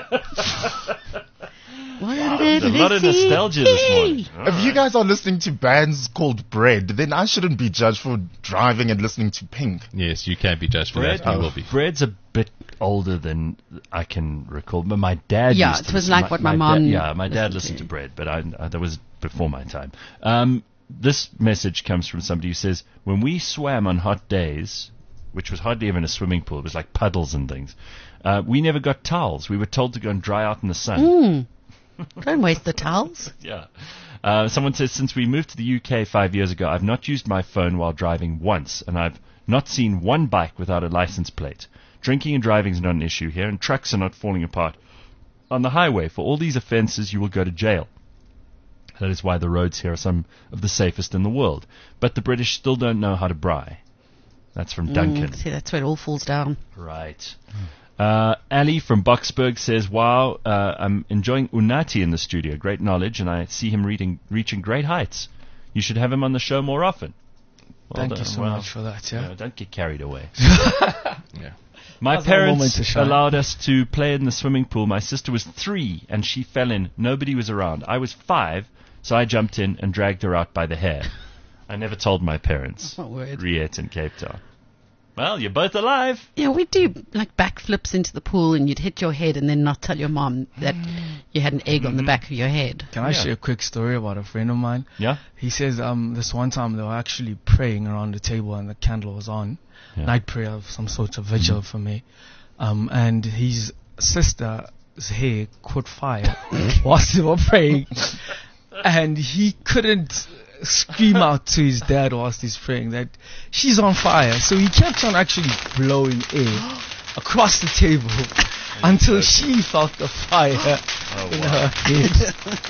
What There's a lot of nostalgia this morning. If you guys are listening to bands called Bread, then I shouldn't be judged for driving and listening to Pink. Yes, you can't be judged for Bread, that. You will be. Bread's a bit older than I can recall, but my dad Yeah, used to it was listen- like what my mom dad, yeah, my dad listened listened to. to Bread, but I, I, that was before my time. Um, this message comes from somebody who says, when we swam on hot days, which was hardly even a swimming pool, it was like puddles and things, uh, we never got towels. We were told to go and dry out in the sun. Mm. Don't waste the towels. Yeah. Uh, someone says, since we moved to the U K five years ago, I've not used my phone while driving once, and I've not seen one bike without a license plate. Drinking and driving is not an issue here, and trucks are not falling apart. On the highway, for all these offences, you will go to jail. That is why the roads here are some of the safest in the world. But the British still don't know how to braai. That's from Duncan. Mm, see, that's where it all falls down. Right. Uh, Ali from Boxburg says, wow, uh, I'm enjoying Unati in the studio. Great knowledge, and I see him reading, reaching great heights. You should have him on the show more often. Well Thank done. you so Well, much for that, yeah. you know, don't get carried away. Yeah. My That's our moment parents to shine. allowed us to play in the swimming pool. My sister was three, and she fell in. Nobody was around. I was five, so I jumped in and dragged her out by the hair. I never told my parents. Oh, word. Riet in Cape Town. Well, you're both alive. Yeah, we do like backflips into the pool and you'd hit your head and then not tell your mom that you had an egg on the back of your head. Can I Yeah. share a quick story about a friend of mine? Yeah? He says um this one time they were actually praying around the table and the candle was on. Yeah. Night prayer of some sort of vigil for me. Um and his sister's hair caught fire whilst they were praying. And he couldn't scream out to his dad whilst he's praying that she's on fire. So he kept on actually blowing air across the table until she felt the fire Oh, in wow. her head.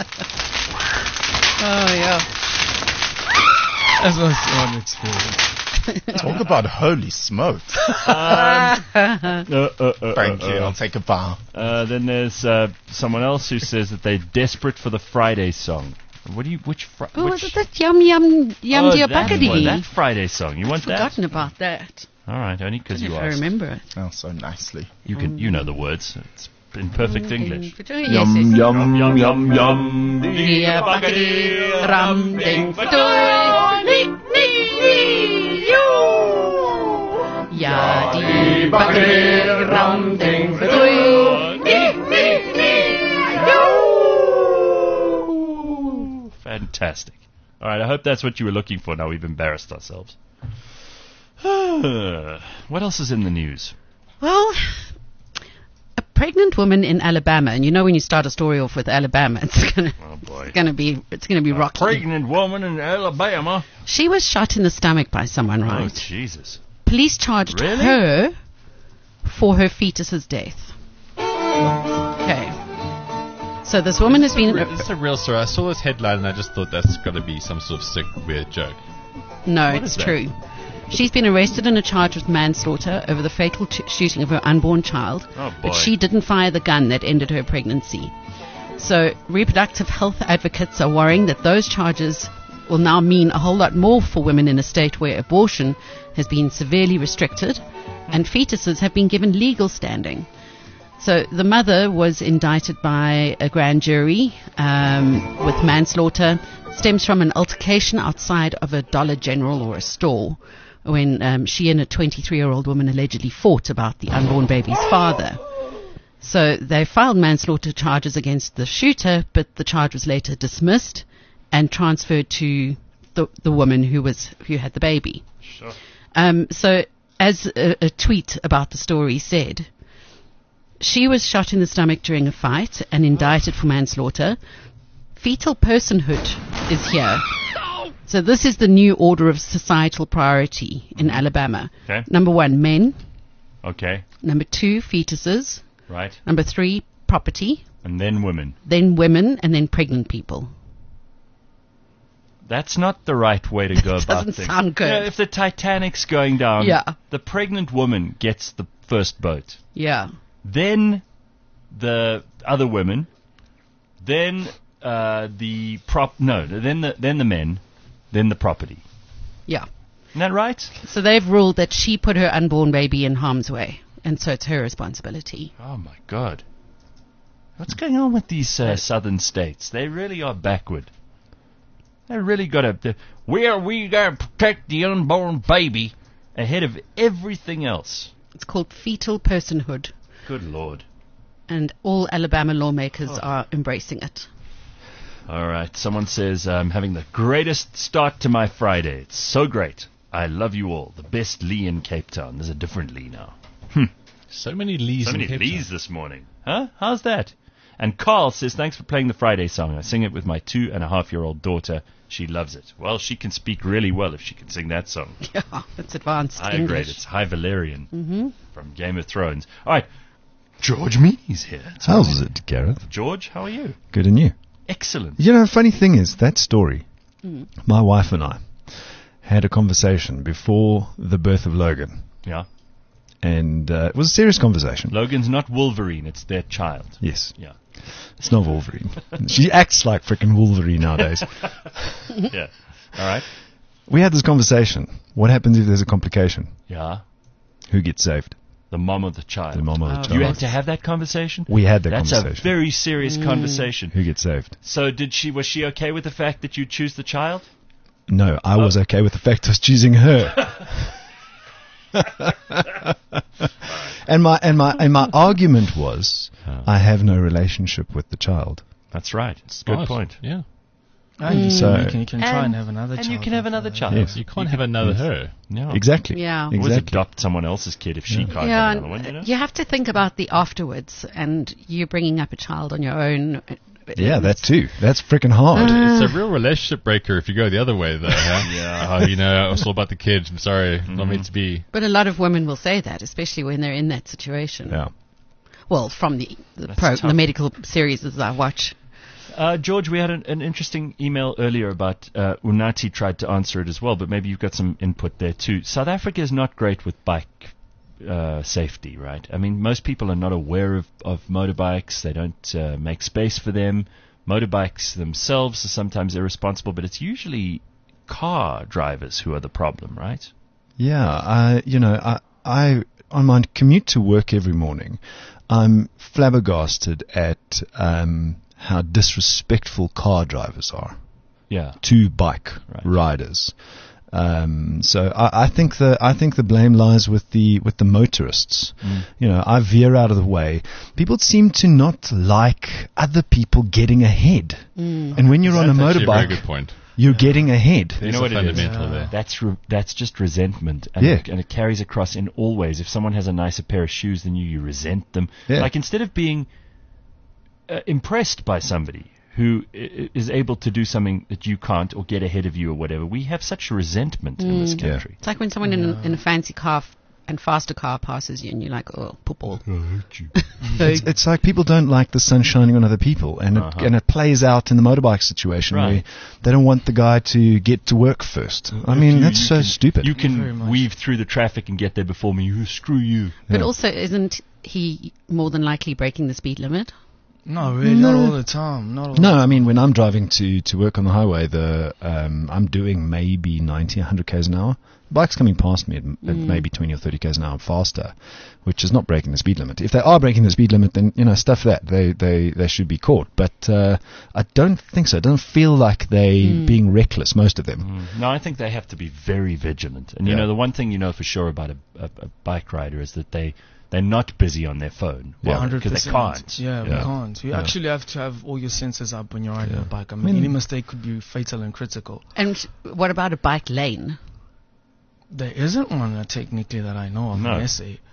Oh, yeah. That's my one experience. Talk about holy smoke. Um, uh, uh, uh, Thank uh, you. uh, I'll take a bow. Uh, then there's uh, someone else who says that they're desperate for the Friday song. What do you? Which? Fri- Oh, which was it that yum yum yum oh, dear that, one, buckety? that Friday song. You want that? Forgotten about that. All right, only because If you I asked. remember it. Oh, so nicely. You can. You know the words. It's in perfect English. Yes, yes. yum yum yum yum. Dear buckety, rum ding fatoy, nick nick you. Ja, die buckety, rum ding fatoy, nick nick you. Fantastic. All right, I hope that's what you were looking for. Now we've embarrassed ourselves. What else is in the news? Well, a pregnant woman in Alabama, and you know when you start a story off with Alabama, it's gonna, Oh boy. it's gonna be, it's gonna be rocky. Pregnant woman in Alabama. She was shot in the stomach by someone, Oh right? Jesus. Police charged Really? her for her fetus's death. Okay. So this woman has been. Is this a real story? I saw this headline and I just thought that's got to be some sort of sick, weird joke. No, What it's is that? true. She's been arrested and charged with manslaughter over the fatal ch- shooting of her unborn child. Oh, boy. But she didn't fire the gun that ended her pregnancy. So reproductive health advocates are worrying that those charges will now mean a whole lot more for women in a state where abortion has been severely restricted and fetuses have been given legal standing. So the mother was indicted by a grand jury um, with manslaughter. Stems from an altercation outside of a Dollar General or a store when um, she and a twenty-three-year-old woman allegedly fought about the unborn baby's father. So they filed manslaughter charges against the shooter, but the charge was later dismissed and transferred to the the woman who was who had the baby. Sure. Um, so as a, a tweet about the story said, she was shot in the stomach during a fight and indicted for manslaughter. Fetal personhood is here. So this is the new order of societal priority in Alabama. Okay. Number one, men. Okay. Number two, fetuses. Right. Number three, property. And then women. Then women, and then pregnant people. That's not the right way to go about Doesn't things. sound good. You know, if the Titanic's going down, Yeah. the pregnant woman gets the first boat. Yeah. Then the other women. Then uh, the prop. No, then the then the men. Then the property. Yeah. Isn't that right? So they've ruled that she put her unborn baby in harm's way, and so it's her responsibility. Oh my God. What's going on with these uh, southern states? They really are backward. They really got to. Where we got to protect the unborn baby ahead of everything else. It's called fetal personhood, Good Lord. and all Alabama lawmakers are embracing it. All right. Someone says, I'm having the greatest start to my Friday. It's so great. I love you all. The best Lee in Cape Town. There's a different Lee now. So many Lees So in many Cape Lees Town. this morning. Huh? How's that? And Carl says, thanks for playing the Friday song. I sing it with my two and a half year old daughter. She loves it. Well, she can speak really well if she can sing that song. Yeah, it's advanced High grade. English. It's High Valerian mm-hmm. from Game of Thrones. All right. George Meany's here. It's How's it, Gareth? George, how are you? Good and you? Excellent. You know, the funny thing is, that story, mm. my wife and I had a conversation before the birth of Logan. Yeah. And uh, it was a serious conversation. Logan's not Wolverine, it's their child. Yes. Yeah. It's not Wolverine. She acts like freaking Wolverine nowadays. Yeah. All right. We had this conversation. What happens if there's a complication? Yeah. Who gets saved? The mom of the child. The mom of the Oh. child. You had to have that conversation? We had that That's conversation. a very serious conversation. Who gets saved? So did she? Was she okay with the fact that you choose the child? No, I was okay with the fact I was choosing her. and my and my and my argument was, Oh. I have no relationship with the child. That's right. Smart. Good point. Yeah. Ah, you, So- you can, you can try and have another and child. you can have another child. Yes. You can't have another her. No. Exactly. Yeah. Always Exactly. adopt someone else's kid if she Yeah. can't Yeah, have and another one, you know? you have to think about the afterwards, and you bringing up a child on your own. Yeah, that too. That's freaking hard. It's a real relationship breaker if you go the other way, though. Huh? Yeah. Oh, you know, it's all about the kids. I'm sorry, Mm-hmm. not meant to be. But a lot of women will say that, especially when they're in that situation. Yeah. Well, from the the, That's pro, tough. the medical series that I watch. Uh, George, we had an, an interesting email earlier about uh, Unati tried to answer it as well, but maybe you've got some input there too. South Africa is not great with bike uh, safety, right? I mean, most people are not aware of, of motorbikes. They don't uh, make space for them. Motorbikes themselves are sometimes irresponsible, but it's usually car drivers who are the problem, right? Yeah, I, you know, I, I, on my commute to work every morning, I'm flabbergasted at um, how disrespectful car drivers are Yeah. to bike Right. riders. Um, so I, I think the I think the blame lies with the with the motorists. Mm. You know, I veer out of the way. People seem to not like other people getting ahead, and when you're on a That's actually a very motorbike, good point. you're getting ahead. You There's know a what it is? fundamental there. That's re- that's just resentment, and, Yeah. it, and it carries across in all ways. If someone has a nicer pair of shoes than you, you resent them. Yeah. Like instead of being uh, impressed by somebody who I- is able to do something that you can't or get ahead of you or whatever, we have such resentment in this Yeah. country. It's like when someone in, a, in a fancy car f- and faster car passes you, and you're like, oh, poop all. It's, it's like people don't like the sun shining on other people, and it, Uh-huh. and it plays out in the motorbike situation Right. where they don't want the guy to get to work first. I mean, You- that's you so can- stupid. You Very can much. weave through the traffic and get there before me. You screw you. But Yeah. also, isn't he more than likely breaking the speed limit? No, really, No. not all the time. Not all No, I mean when I'm driving to, to work on the highway, the um, I'm doing maybe ninety, one hundred k's an hour. Bike's coming past me at, m- at maybe twenty or thirty k's an hour faster, which is not breaking the speed limit. If they are breaking the speed limit, then you know stuff that they they, they should be caught. But uh, I don't think so. It doesn't feel like they being reckless. Most of them. No, I think they have to be very vigilant. And you Yeah. know, the one thing you know for sure about a, a, a bike rider is that they they're not busy on their phone. Yeah. Well, hundred because percent. they can't. Yeah, we Yeah. can't. You Yeah. actually have to have all your senses up when you're riding Yeah. a bike. I I mean, mean- any mistake could be fatal and critical. And what about a bike lane? There isn't one uh, technically that I know of No. in S A.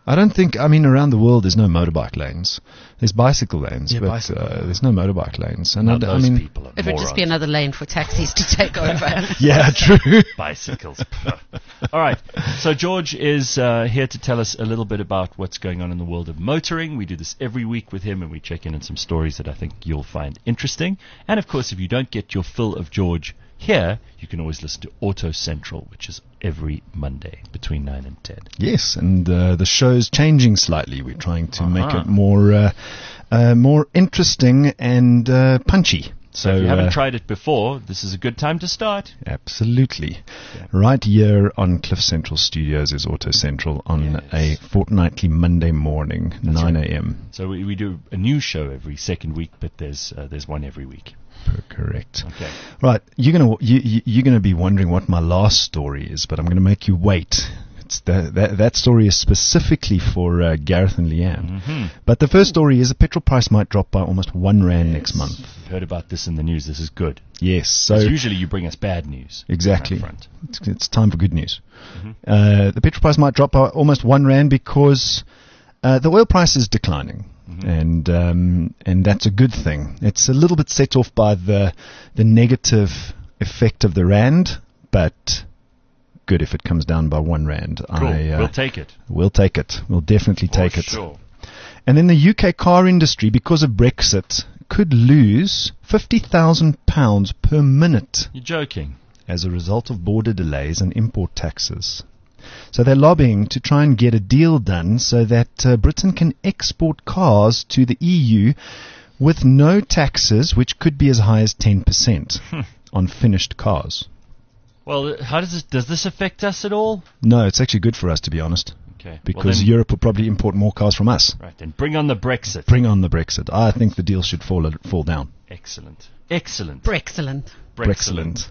I don't think, I mean, around the world there's no motorbike lanes. There's bicycle lanes, Yeah, but bicycle, uh, yeah. there's no motorbike lanes. And Now I, I those mean, people are It would just be morons. another lane for taxis to take over. yeah, true. Bicycles. All right. So George is uh, here to tell us a little bit about what's going on in the world of motoring. We do this every week with him, and we check in on some stories that I think you'll find interesting. And of course, if you don't get your fill of George here, you can always listen to Auto Central, which is every Monday between nine and ten. Yes, and uh, the show's changing slightly. We're trying to make Uh-huh. it more, uh, uh, more interesting and uh, punchy. So So if you haven't uh, tried it before, this is a good time to start. Absolutely. Yeah. Right here on Cliff Central Studios is Auto Central on Yes. a fortnightly Monday morning, nine a.m. So we, we do a new show every second week, but there's uh, there's one every week. Per- Correct. Okay. Right, you're gonna you, you, you're gonna be wondering what my last story is, but I'm gonna make you wait. It's the, that that story is specifically for uh, Gareth and Leanne. Mm-hmm. But the first story is the petrol price might drop by almost one rand next month. We've heard about this in the news. This is good. Yes, so 'Cause usually you bring us bad news. exactly. on that front. It's, it's time for good news. Mhm. Uh, the petrol price might drop by almost one rand because uh, the oil price is declining, Mhm. and um, and that's a good thing. It's a little bit set off by the the negative effect of the rand, but good if it comes down by one rand. Cool. I, uh, we'll take it. we'll take it. We'll definitely take For it. Sure. And then the U K car industry, because of Brexit, could lose fifty thousand pounds per minute You're joking. as a result of border delays and import taxes. So they're lobbying to try and get a deal done so that uh, Britain can export cars to the E U with no taxes, which could be as high as ten percent on finished cars. Well, uh, how does this does this affect us at all? No, it's actually good for us, to be honest, Okay. because well then, Europe will probably import more cars from us. right then, bring on the Brexit. Bring on the Brexit. I think the deal should fall fall down. Excellent. Excellent. Excellent. Brexcellent.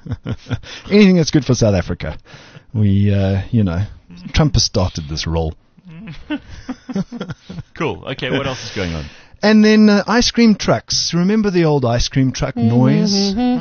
Anything that's good for South Africa. We, uh, you know, Trump has started this role. Cool. Okay, what else is going on? And then uh, ice cream trucks. Remember the old ice cream truck noise?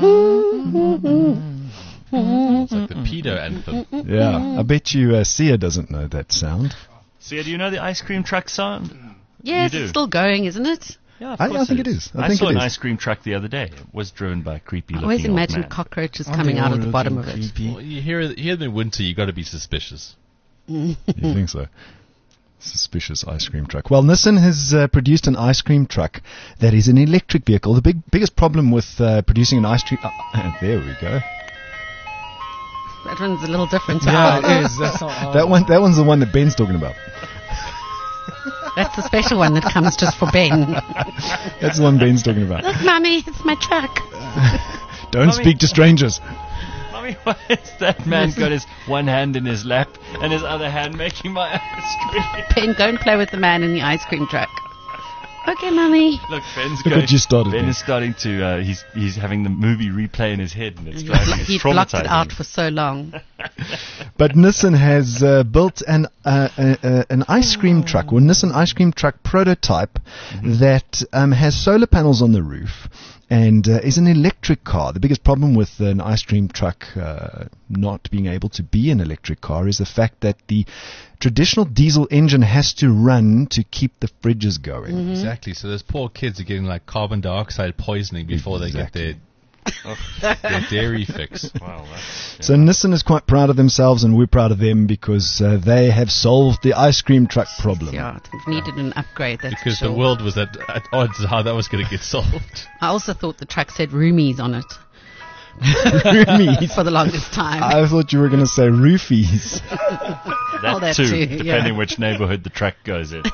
It's like the pedo anthem. Yeah, I bet you uh, Sia doesn't know that sound. Sia, do you know the ice cream truck sound? Yes, You do. it's still going, isn't it? Yeah, of I- I course think it is. I I, think saw it an is. ice cream truck the other day. It was driven by a creepy I looking always old imagine man. cockroaches Aren't coming they out all of the bottom of looking it. creepy? Well, you hear hear them in winter, you got to be suspicious. You think so? Suspicious ice cream truck. Well, Nissan has uh, produced an ice cream truck that is an electric vehicle. The big biggest problem with uh, producing an ice cream... Uh, there we go. That one's a little different to Yeah, ours. it is. That's not That one, that one's the one that Ben's talking about. That's the special one that comes just for Ben. That's the one Ben's talking about. Look, Mummy, it's my truck. Don't Mummy. speak to strangers. Mommy, why is that man got his one hand in his lap and his other hand making my ice cream? Ben, go and play with the man in the ice cream truck. Okay, Mummy. Look, Ben's Look going. what you started, Ben Ben. is starting to. Uh, he's he's having the movie replay in his head, and it's driving. It's He blocked it traumatizing out him. for so long. But Nissan has uh, built an uh, uh, uh, an ice cream truck, or Nissan ice cream truck prototype that um, has solar panels on the roof and uh, is an electric car. The biggest problem with an ice cream truck uh, not being able to be an electric car is the fact that the traditional diesel engine has to run to keep the fridges going. Exactly. So those poor kids are getting like carbon dioxide poisoning before Exactly. they get their their dairy fix. Wow, that's, So Nissan is quite proud of themselves, and we're proud of them because uh, they have solved the ice cream truck problem. Yeah, it needed an upgrade, that's Because for sure. the world was at, at odds how that was going to get solved. I also thought the truck said roomies on it Roomies. for the longest time. I thought you were going to say roofies. that, Oh, that too, too, depending yeah. which neighborhood the truck goes in.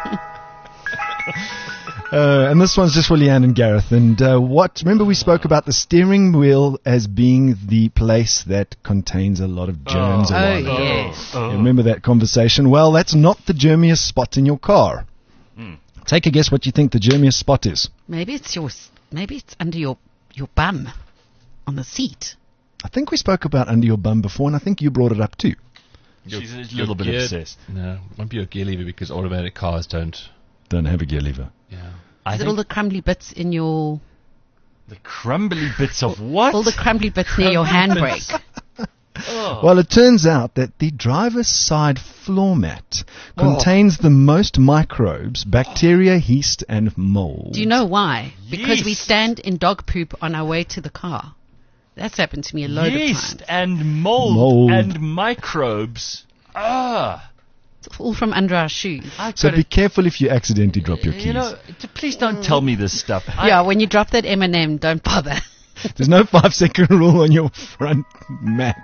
Uh, and this one's just for Leanne and Gareth. And uh, what? Remember we spoke about the steering wheel as being the place that contains a lot of germs. Oh, a while yeah. ago. Yes. Oh. You remember that conversation? Well, that's not the germiest spot in your car. Hmm. Take a guess what you think the germiest spot is. Maybe it's your, s- maybe it's under your, your bum on the seat. I think we spoke about under your bum before, and I think you brought it up too. She's a Your little bit gear- obsessed. No, might be your gear lever because automatic cars don't. Don't have a gear lever. Yeah. I Is it think all the crumbly bits in your, the crumbly bits of what? all the crumbly bits near your handbrake? Oh. Well, it turns out that the driver's side floor mat contains the most microbes, bacteria, yeast, and mold. Do you know why? Because we Yeast. stand in dog poop on our way to the car. That's happened to me a load Yeast of times. and mold, Mold. and microbes. Ah. It's all from under our shoes. I've So got be to- careful if you accidentally drop your keys. You know, t- please don't tell me this stuff. I- Yeah, when you drop that M and M, don't bother. There's no five-second rule on your front mat.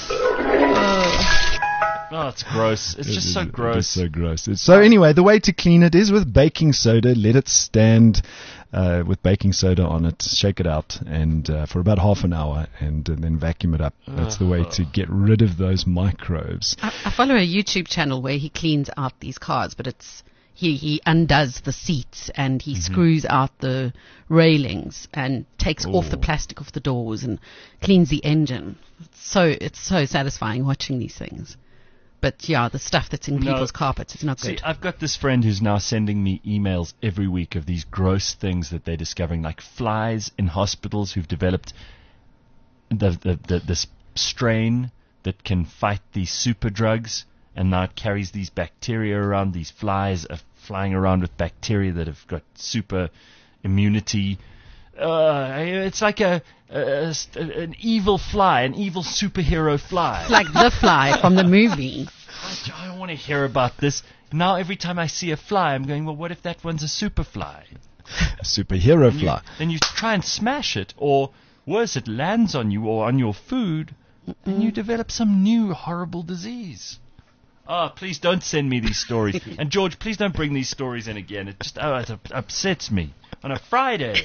Oh, it's gross. It's just so It is gross. so gross. It's- So anyway, the way to clean it is with baking soda. Let it stand uh, with baking soda on it. Shake it out and uh, for about half an hour, and uh, then vacuum it up. That's the way to get rid of those microbes. I, I follow a YouTube channel where he cleans out these cars, but it's he, he undoes the seats and he screws out the railings and takes off the Ooh. plastic off the doors and cleans the engine. It's so it's so satisfying watching these things. But yeah, the stuff that's in No. people's carpets is not See, good. I've got this friend who's now sending me emails every week of these gross things that they're discovering, like flies in hospitals who've developed the, the, the this strain that can fight these super drugs, and now it carries these bacteria around. These flies are flying around with bacteria that have got super immunity. Uh, it's like a, a, a an evil fly, an evil superhero fly. It's like The Fly from the movie. I don't want to hear about this. Now every time I see a fly, I'm going, well, what if that one's a super fly? A superhero Then you, fly. then you try and smash it, or worse, it lands on you or on your food, and you develop some new horrible disease. Oh, please don't send me these stories. And George, please don't bring these stories in again. It just oh, it up- upsets me on a Friday.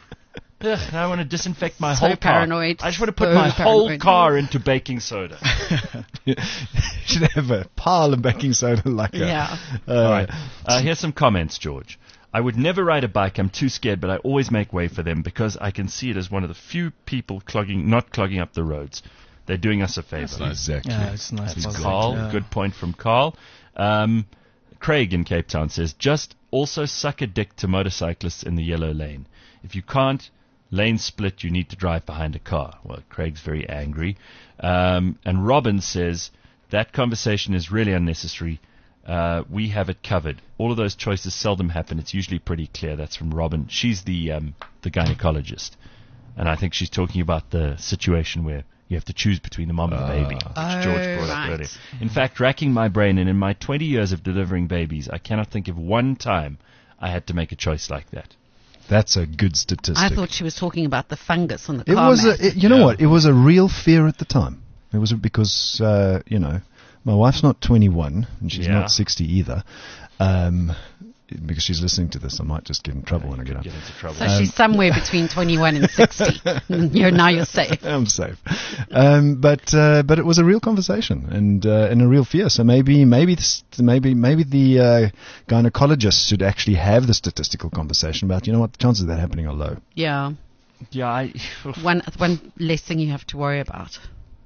Ugh, I want to disinfect my So whole paranoid. car. I just want to put So my whole paranoid. car into baking soda. You should have a pile of baking soda like a... Yeah. Uh, All right. Uh, here's some comments, George. I would never ride a bike. I'm too scared, but I always make way for them because I can see it as one of the few people clogging, not clogging up the roads. They're doing us a favor. Exactly. Yeah, it's nice. That's positive, Carl. yeah. Good point from Carl. Um, Craig in Cape Town says, just also suck a dick to motorcyclists in the yellow lane. If you can't lane split, you need to drive behind a car. Well, Craig's very angry. Um, and Robin says, that conversation is really unnecessary. Uh, we have it covered. All of those choices seldom happen. It's usually pretty clear. That's from Robin. She's the um, the gynecologist. And I think she's talking about the situation where you have to choose between the mom and the baby, which Oh, George brought up right. earlier. In fact, racking my brain, and in my twenty years of delivering babies, I cannot think of one time I had to make a choice like that. That's a good statistic. I thought she was talking about the fungus on the It car was mat. a, it, you know Yeah. what? It was a real fear at the time. It was because uh, you know, my wife's not twenty-one and she's Yeah. not sixty either. Um, because she's listening to this, I might just get in trouble when I get up. Get into trouble. So she's somewhere between twenty-one and sixty. You're, now you're safe. I'm safe. Um, but uh, but it was a real conversation and uh, and a real fear. So maybe maybe this, maybe maybe the uh, gynecologist should actually have the statistical conversation about, you know what, the chances of that happening are low. Yeah. Yeah, I, One, one less thing you have to worry about.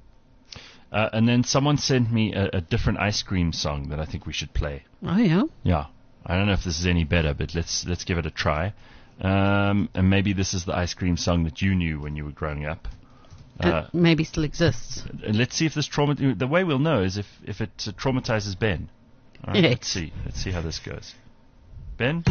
uh, and then someone sent me a, a different ice cream song that I think we should play. Oh, yeah. Yeah, I don't know if this is any better, but let's let's give it a try. Um, and maybe this is the ice cream song that you knew when you were growing up. Uh, It maybe still exists. and let's see if this trauma. The way we'll know is if if it uh, traumatizes Ben. All right, Yes. Let's see. Let's see how this goes. Ben.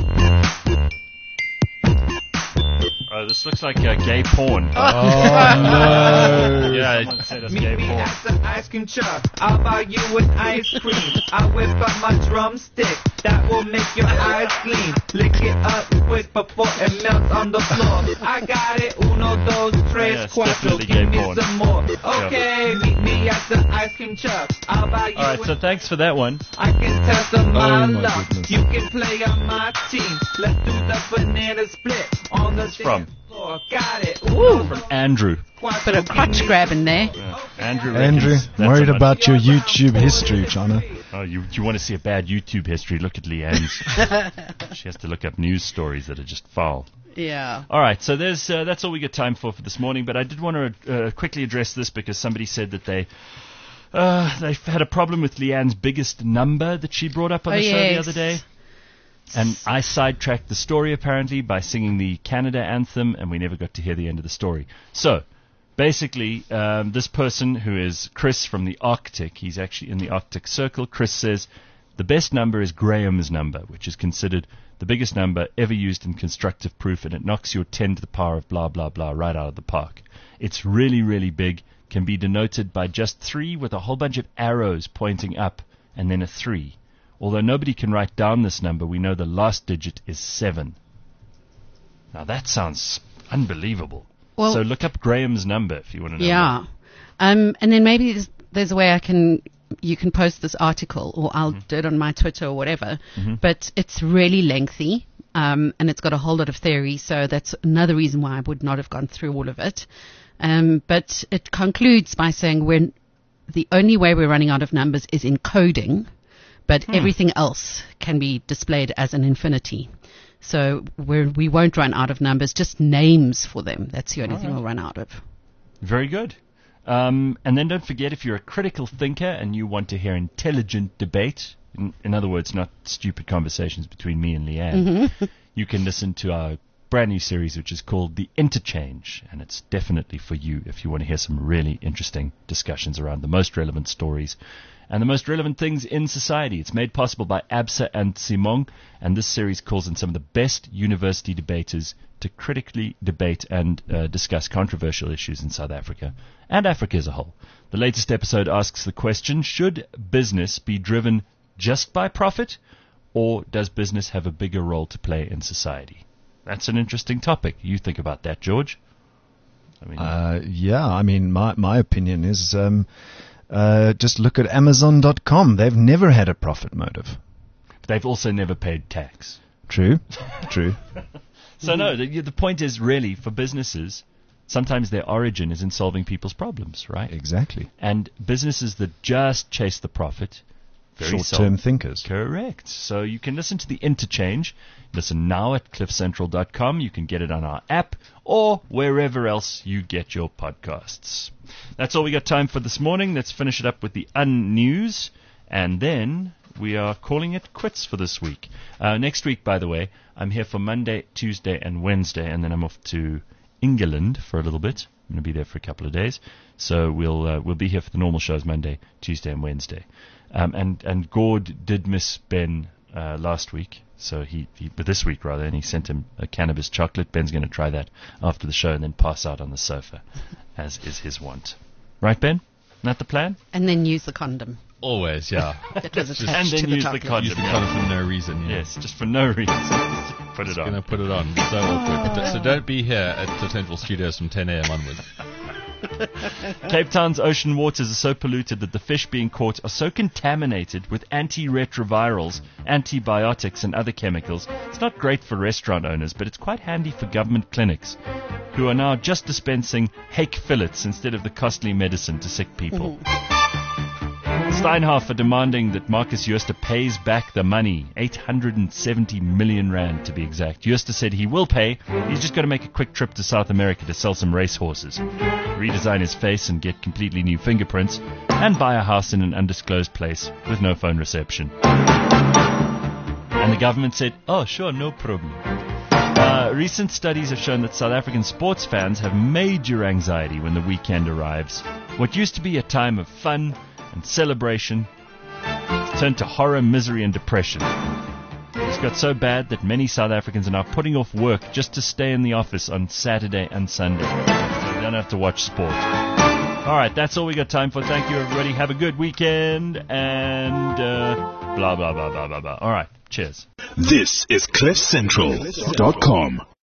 Oh, this looks like uh, gay porn. Oh no! Yeah, it said it's gay Meet me porn. at the ice cream truck. I'll buy you an ice cream. I whip out my drumstick. That will make your eyes gleam. Lick it up quick before it melts on the floor. I got it. Uno, dos, tres, Yeah, it's cuatro. definitely gay Give me porn. some more. Okay, meet me at the ice cream truck. I'll buy you All right, an so thanks for that one. I can test on my Oh, my luck. goodness. You can play on my team. Let's do the banana split on the from? dance floor. Got it. Ooh. From Andrew. Bit of crotch grab in there. Yeah. Andrew. Andrew, reckons that's worried a much- about your YouTube history, Chana. Oh, you you want to see a bad YouTube history? Look at Leanne's. She has to look up news stories that are just foul. Yeah. All right, so there's uh, that's all we got time for for this morning. But I did want to uh, quickly address this because somebody said that they uh, they had a problem with Leanne's biggest number that she brought up on Oh, the show the yes. other day. And I sidetracked the story apparently by singing the Canada anthem, and we never got to hear the end of the story. So Basically, um, this person who is Chris from the Arctic, he's actually in the Arctic Circle. Chris says the best number is Graham's number, which is considered the biggest number ever used in constructive proof, and it knocks your ten to the power of blah, blah, blah right out of the park. It's really, really big, can be denoted by just three with a whole bunch of arrows pointing up, and then a three. Although nobody can write down this number, we know the last digit is seven. Now that sounds unbelievable. Well, so look up Graham's number if you want to know. Yeah. More. Um, and then maybe there's, there's a way I can, you can post this article, or I'll mm-hmm. do it on my Twitter or whatever. Mm-hmm. But it's really lengthy, um, and it's got a whole lot of theory, so that's another reason why I would not have gone through all of it. Um, but it concludes by saying we're, the only way we're running out of numbers is in coding, but hmm. everything else can be displayed as an infinity. So we're, we won't run out of numbers, just names for them. That's the only All thing right. we'll run out of. Very good. Um, and then don't forget, if you're a critical thinker and you want to hear intelligent debate, in, in other words, not stupid conversations between me and Leanne, mm-hmm. you can listen to our brand new series, which is called The Interchange. And it's definitely for you if you want to hear some really interesting discussions around the most relevant stories and the most relevant things in society. It's made possible by Absa and Simong, and this series calls in some of the best university debaters to critically debate and uh, discuss controversial issues in South Africa and Africa as a whole. The latest episode asks the question, should business be driven just by profit, or does business have a bigger role to play in society? That's an interesting topic. You think about that, George? I mean, uh, yeah, I mean, my, my opinion is... Um, Uh, just look at Amazon dot com. They've never had a profit motive. But they've also never paid tax. True, true. So no, the, the point is really, for businesses, sometimes their origin is in solving people's problems, right? Exactly. And businesses that just chase the profit, very short-term sol- thinkers. Correct. So you can listen to The Interchange. Listen now at cliff central dot com. You can get it on our app or wherever else you get your podcasts. That's all we got time for this morning. Let's finish it up with the un-news, and then we are calling it quits for this week. Uh, next week, by the way, I'm here for Monday, Tuesday, and Wednesday, and then I'm off to England for a little bit. I'm going to be there for a couple of days. So we'll uh, we'll be here for the normal shows Monday, Tuesday, and Wednesday. Um, and, and Gord did miss Ben uh, last week, so he, he, but this week rather, and he sent him a cannabis chocolate. Ben's going to try that after the show and then pass out on the sofa, as is his wont. Right, Ben? Isn't that the plan? And then use the condom. Always, yeah. That was attached and then to the use chocolate. the condom. Use the condom for no reason. Yeah. Yes, just for no reason. Put it just on. Going to put it on. So awkward. But, so don't be here at the Central Studios from ten a.m. onwards. Cape Town's ocean waters are so polluted that the fish being caught are so contaminated with antiretrovirals, antibiotics, and other chemicals. It's not great for restaurant owners, but it's quite handy for government clinics, who are now just dispensing hake fillets instead of the costly medicine to sick people. Steinhoff are demanding that Marcus Jooste pays back the money, eight hundred seventy million rand to be exact. Jooste said he will pay, he's just got to make a quick trip to South America to sell some racehorses, redesign his face and get completely new fingerprints, and buy a house in an undisclosed place with no phone reception. And the government said, oh sure, no problem. Uh, recent studies have shown that South African sports fans have major anxiety when the weekend arrives. What used to be a time of fun and celebration turned to horror, misery, and depression. It's got so bad that many South Africans are now putting off work just to stay in the office on Saturday and Sunday, so they don't have to watch sport. All right, that's all we got time for. Thank you, everybody. Have a good weekend, and uh, blah, blah, blah, blah, blah, blah. All right, cheers. This is cliff central dot com.